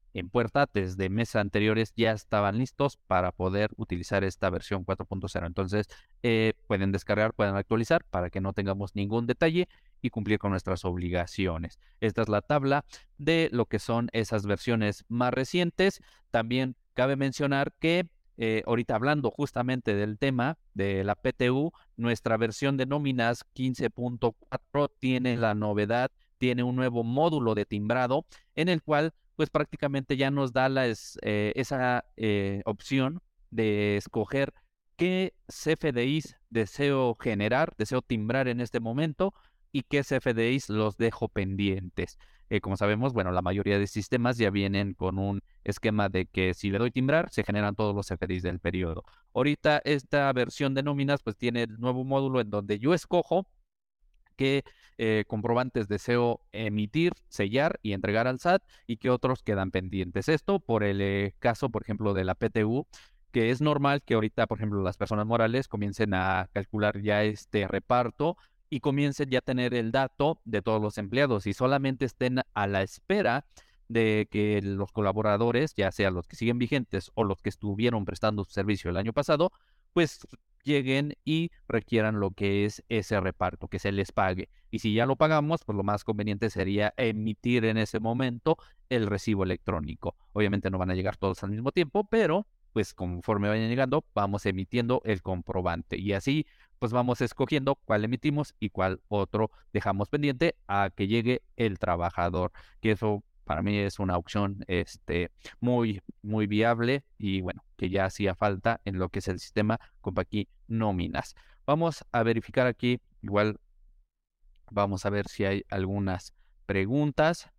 en puerta desde meses anteriores ya estaban listos para poder utilizar esta versión 4.0. Entonces, pueden descargar, pueden actualizar para que no tengamos ningún detalle y cumplir con nuestras obligaciones. Esta es la tabla de lo que son esas versiones más recientes. También cabe mencionar que ahorita hablando justamente del tema de la PTU, nuestra versión de nóminas 15.4 tiene la novedad, tiene un nuevo módulo de timbrado en el cual pues prácticamente ya nos da esa opción de escoger qué CFDIs deseo generar, deseo timbrar en este momento y qué CFDIs los dejo pendientes. Como sabemos, bueno, la mayoría de sistemas ya vienen con un esquema de que si le doy timbrar, se generan todos los CFDIs del periodo. Ahorita esta versión de nóminas pues tiene el nuevo módulo en donde yo escojo qué comprobantes deseo emitir, sellar y entregar al SAT y qué otros quedan pendientes. Esto por el caso, por ejemplo, de la PTU, que es normal que ahorita, por ejemplo, las personas morales comiencen a calcular ya este reparto y comiencen ya a tener el dato de todos los empleados y solamente estén a la espera de que los colaboradores, ya sea los que siguen vigentes o los que estuvieron prestando su servicio el año pasado, pues lleguen y requieran lo que es ese reparto, que se les pague. Y si ya lo pagamos, pues lo más conveniente sería emitir en ese momento el recibo electrónico. Obviamente no van a llegar todos al mismo tiempo, pero pues conforme vayan llegando, vamos emitiendo el comprobante. Y así pues vamos escogiendo cuál emitimos y cuál otro dejamos pendiente a que llegue el trabajador. Que eso para mí es una opción muy, muy viable y bueno, que ya hacía falta en lo que es el sistema Compaqui Nóminas. Vamos a verificar aquí, igual vamos a ver si hay algunas preguntas.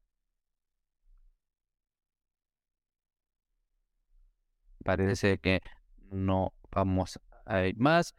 Parece que no vamos a ir más.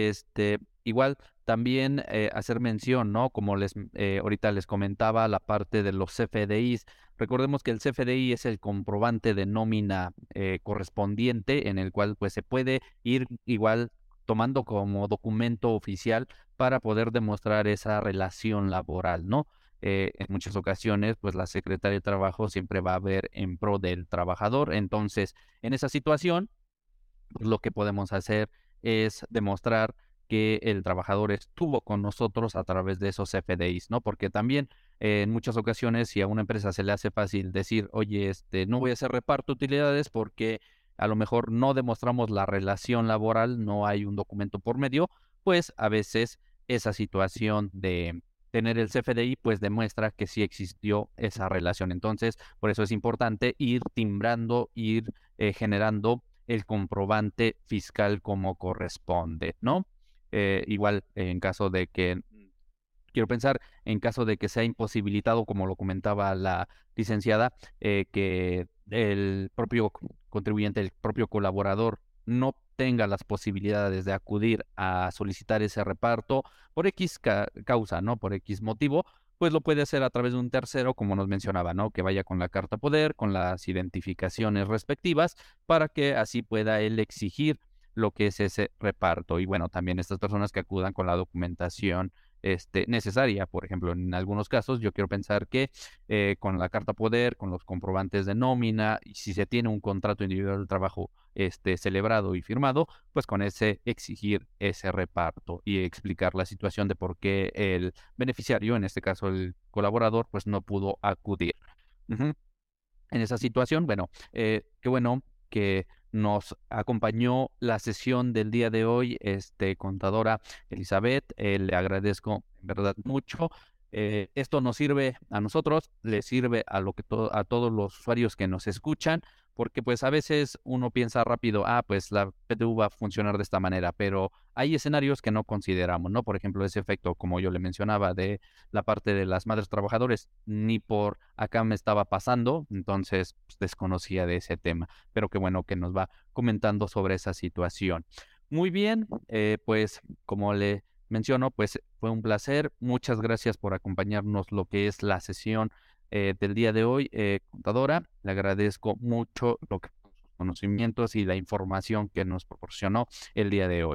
Igual también hacer mención, ¿no? Como ahorita les comentaba, la parte de los CFDIs. Recordemos que el CFDI es el comprobante de nómina correspondiente, en el cual pues se puede ir igual tomando como documento oficial para poder demostrar esa relación laboral, ¿no? En muchas ocasiones, pues la Secretaría de Trabajo siempre va a ver en pro del trabajador. Entonces, en esa situación, pues, lo que podemos hacer es demostrar que el trabajador estuvo con nosotros a través de esos FDIs, ¿no? Porque también en muchas ocasiones, si a una empresa se le hace fácil decir, oye, no voy a hacer reparto de utilidades porque a lo mejor no demostramos la relación laboral, no hay un documento por medio, pues a veces esa situación de tener el CFDI, pues demuestra que sí existió esa relación. Entonces, por eso es importante ir timbrando, ir generando el comprobante fiscal como corresponde, ¿no? Igual en caso de que, quiero pensar, en caso de que sea imposibilitado, como lo comentaba la licenciada, que el propio contribuyente, el propio colaborador no tenga las posibilidades de acudir a solicitar ese reparto por X causa, ¿no? Por X motivo, pues lo puede hacer a través de un tercero, como nos mencionaba, ¿no? Que vaya con la carta poder, con las identificaciones respectivas, para que así pueda él exigir lo que es ese reparto. Y bueno, también estas personas que acudan con la documentación necesaria. Por ejemplo, en algunos casos yo quiero pensar que con la carta poder, con los comprobantes de nómina, y si se tiene un contrato individual de trabajo celebrado y firmado, pues con ese exigir ese reparto y explicar la situación de por qué el beneficiario, en este caso el colaborador, pues no pudo acudir. Ujú. En esa situación, bueno, qué bueno que nos acompañó la sesión del día de hoy, contadora Elizabeth, le agradezco en verdad mucho. Esto nos sirve a nosotros, le sirve a a todos los usuarios que nos escuchan, porque pues a veces uno piensa rápido, pues la PTU va a funcionar de esta manera, pero hay escenarios que no consideramos, ¿no? Por ejemplo, ese efecto, como yo le mencionaba, de la parte de las madres trabajadores, ni por acá me estaba pasando, entonces pues, desconocía de ese tema, pero qué bueno que nos va comentando sobre esa situación. Muy bien, pues como le menciono, pues fue un placer. Muchas gracias por acompañarnos lo que es la sesión del día de hoy, contadora. Le agradezco mucho lo que sus conocimientos y la información que nos proporcionó el día de hoy.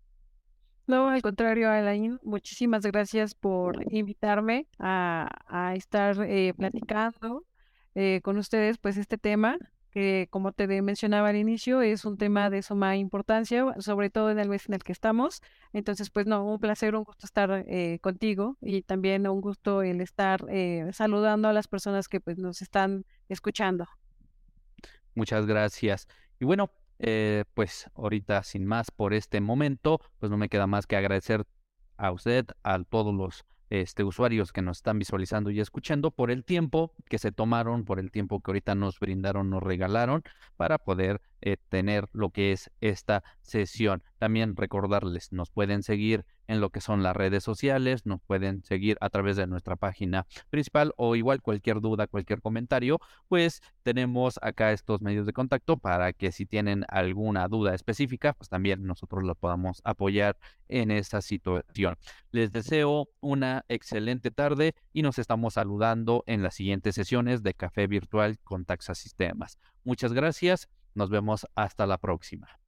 No, al contrario, Alain, muchísimas gracias por invitarme a estar platicando. con ustedes pues este tema que, como te mencionaba al inicio, es un tema de suma importancia, sobre todo en el mes en el que estamos. Entonces, pues no, un placer, un gusto estar contigo y también un gusto el estar saludando a las personas que pues nos están escuchando. Muchas gracias. Y bueno, pues ahorita sin más por este momento, pues no me queda más que agradecer a usted, a todos los usuarios que nos están visualizando y escuchando por el tiempo que se tomaron, por el tiempo que ahorita nos brindaron, nos regalaron para poder tener lo que es esta sesión. También recordarles, nos pueden seguir en lo que son las redes sociales, nos pueden seguir a través de nuestra página principal o igual cualquier duda, cualquier comentario, pues tenemos acá estos medios de contacto para que si tienen alguna duda específica, pues también nosotros los podamos apoyar en esta situación. Les deseo una excelente tarde y nos estamos saludando en las siguientes sesiones de Café Virtual con Taxa Sistemas. Muchas gracias. Nos vemos hasta la próxima.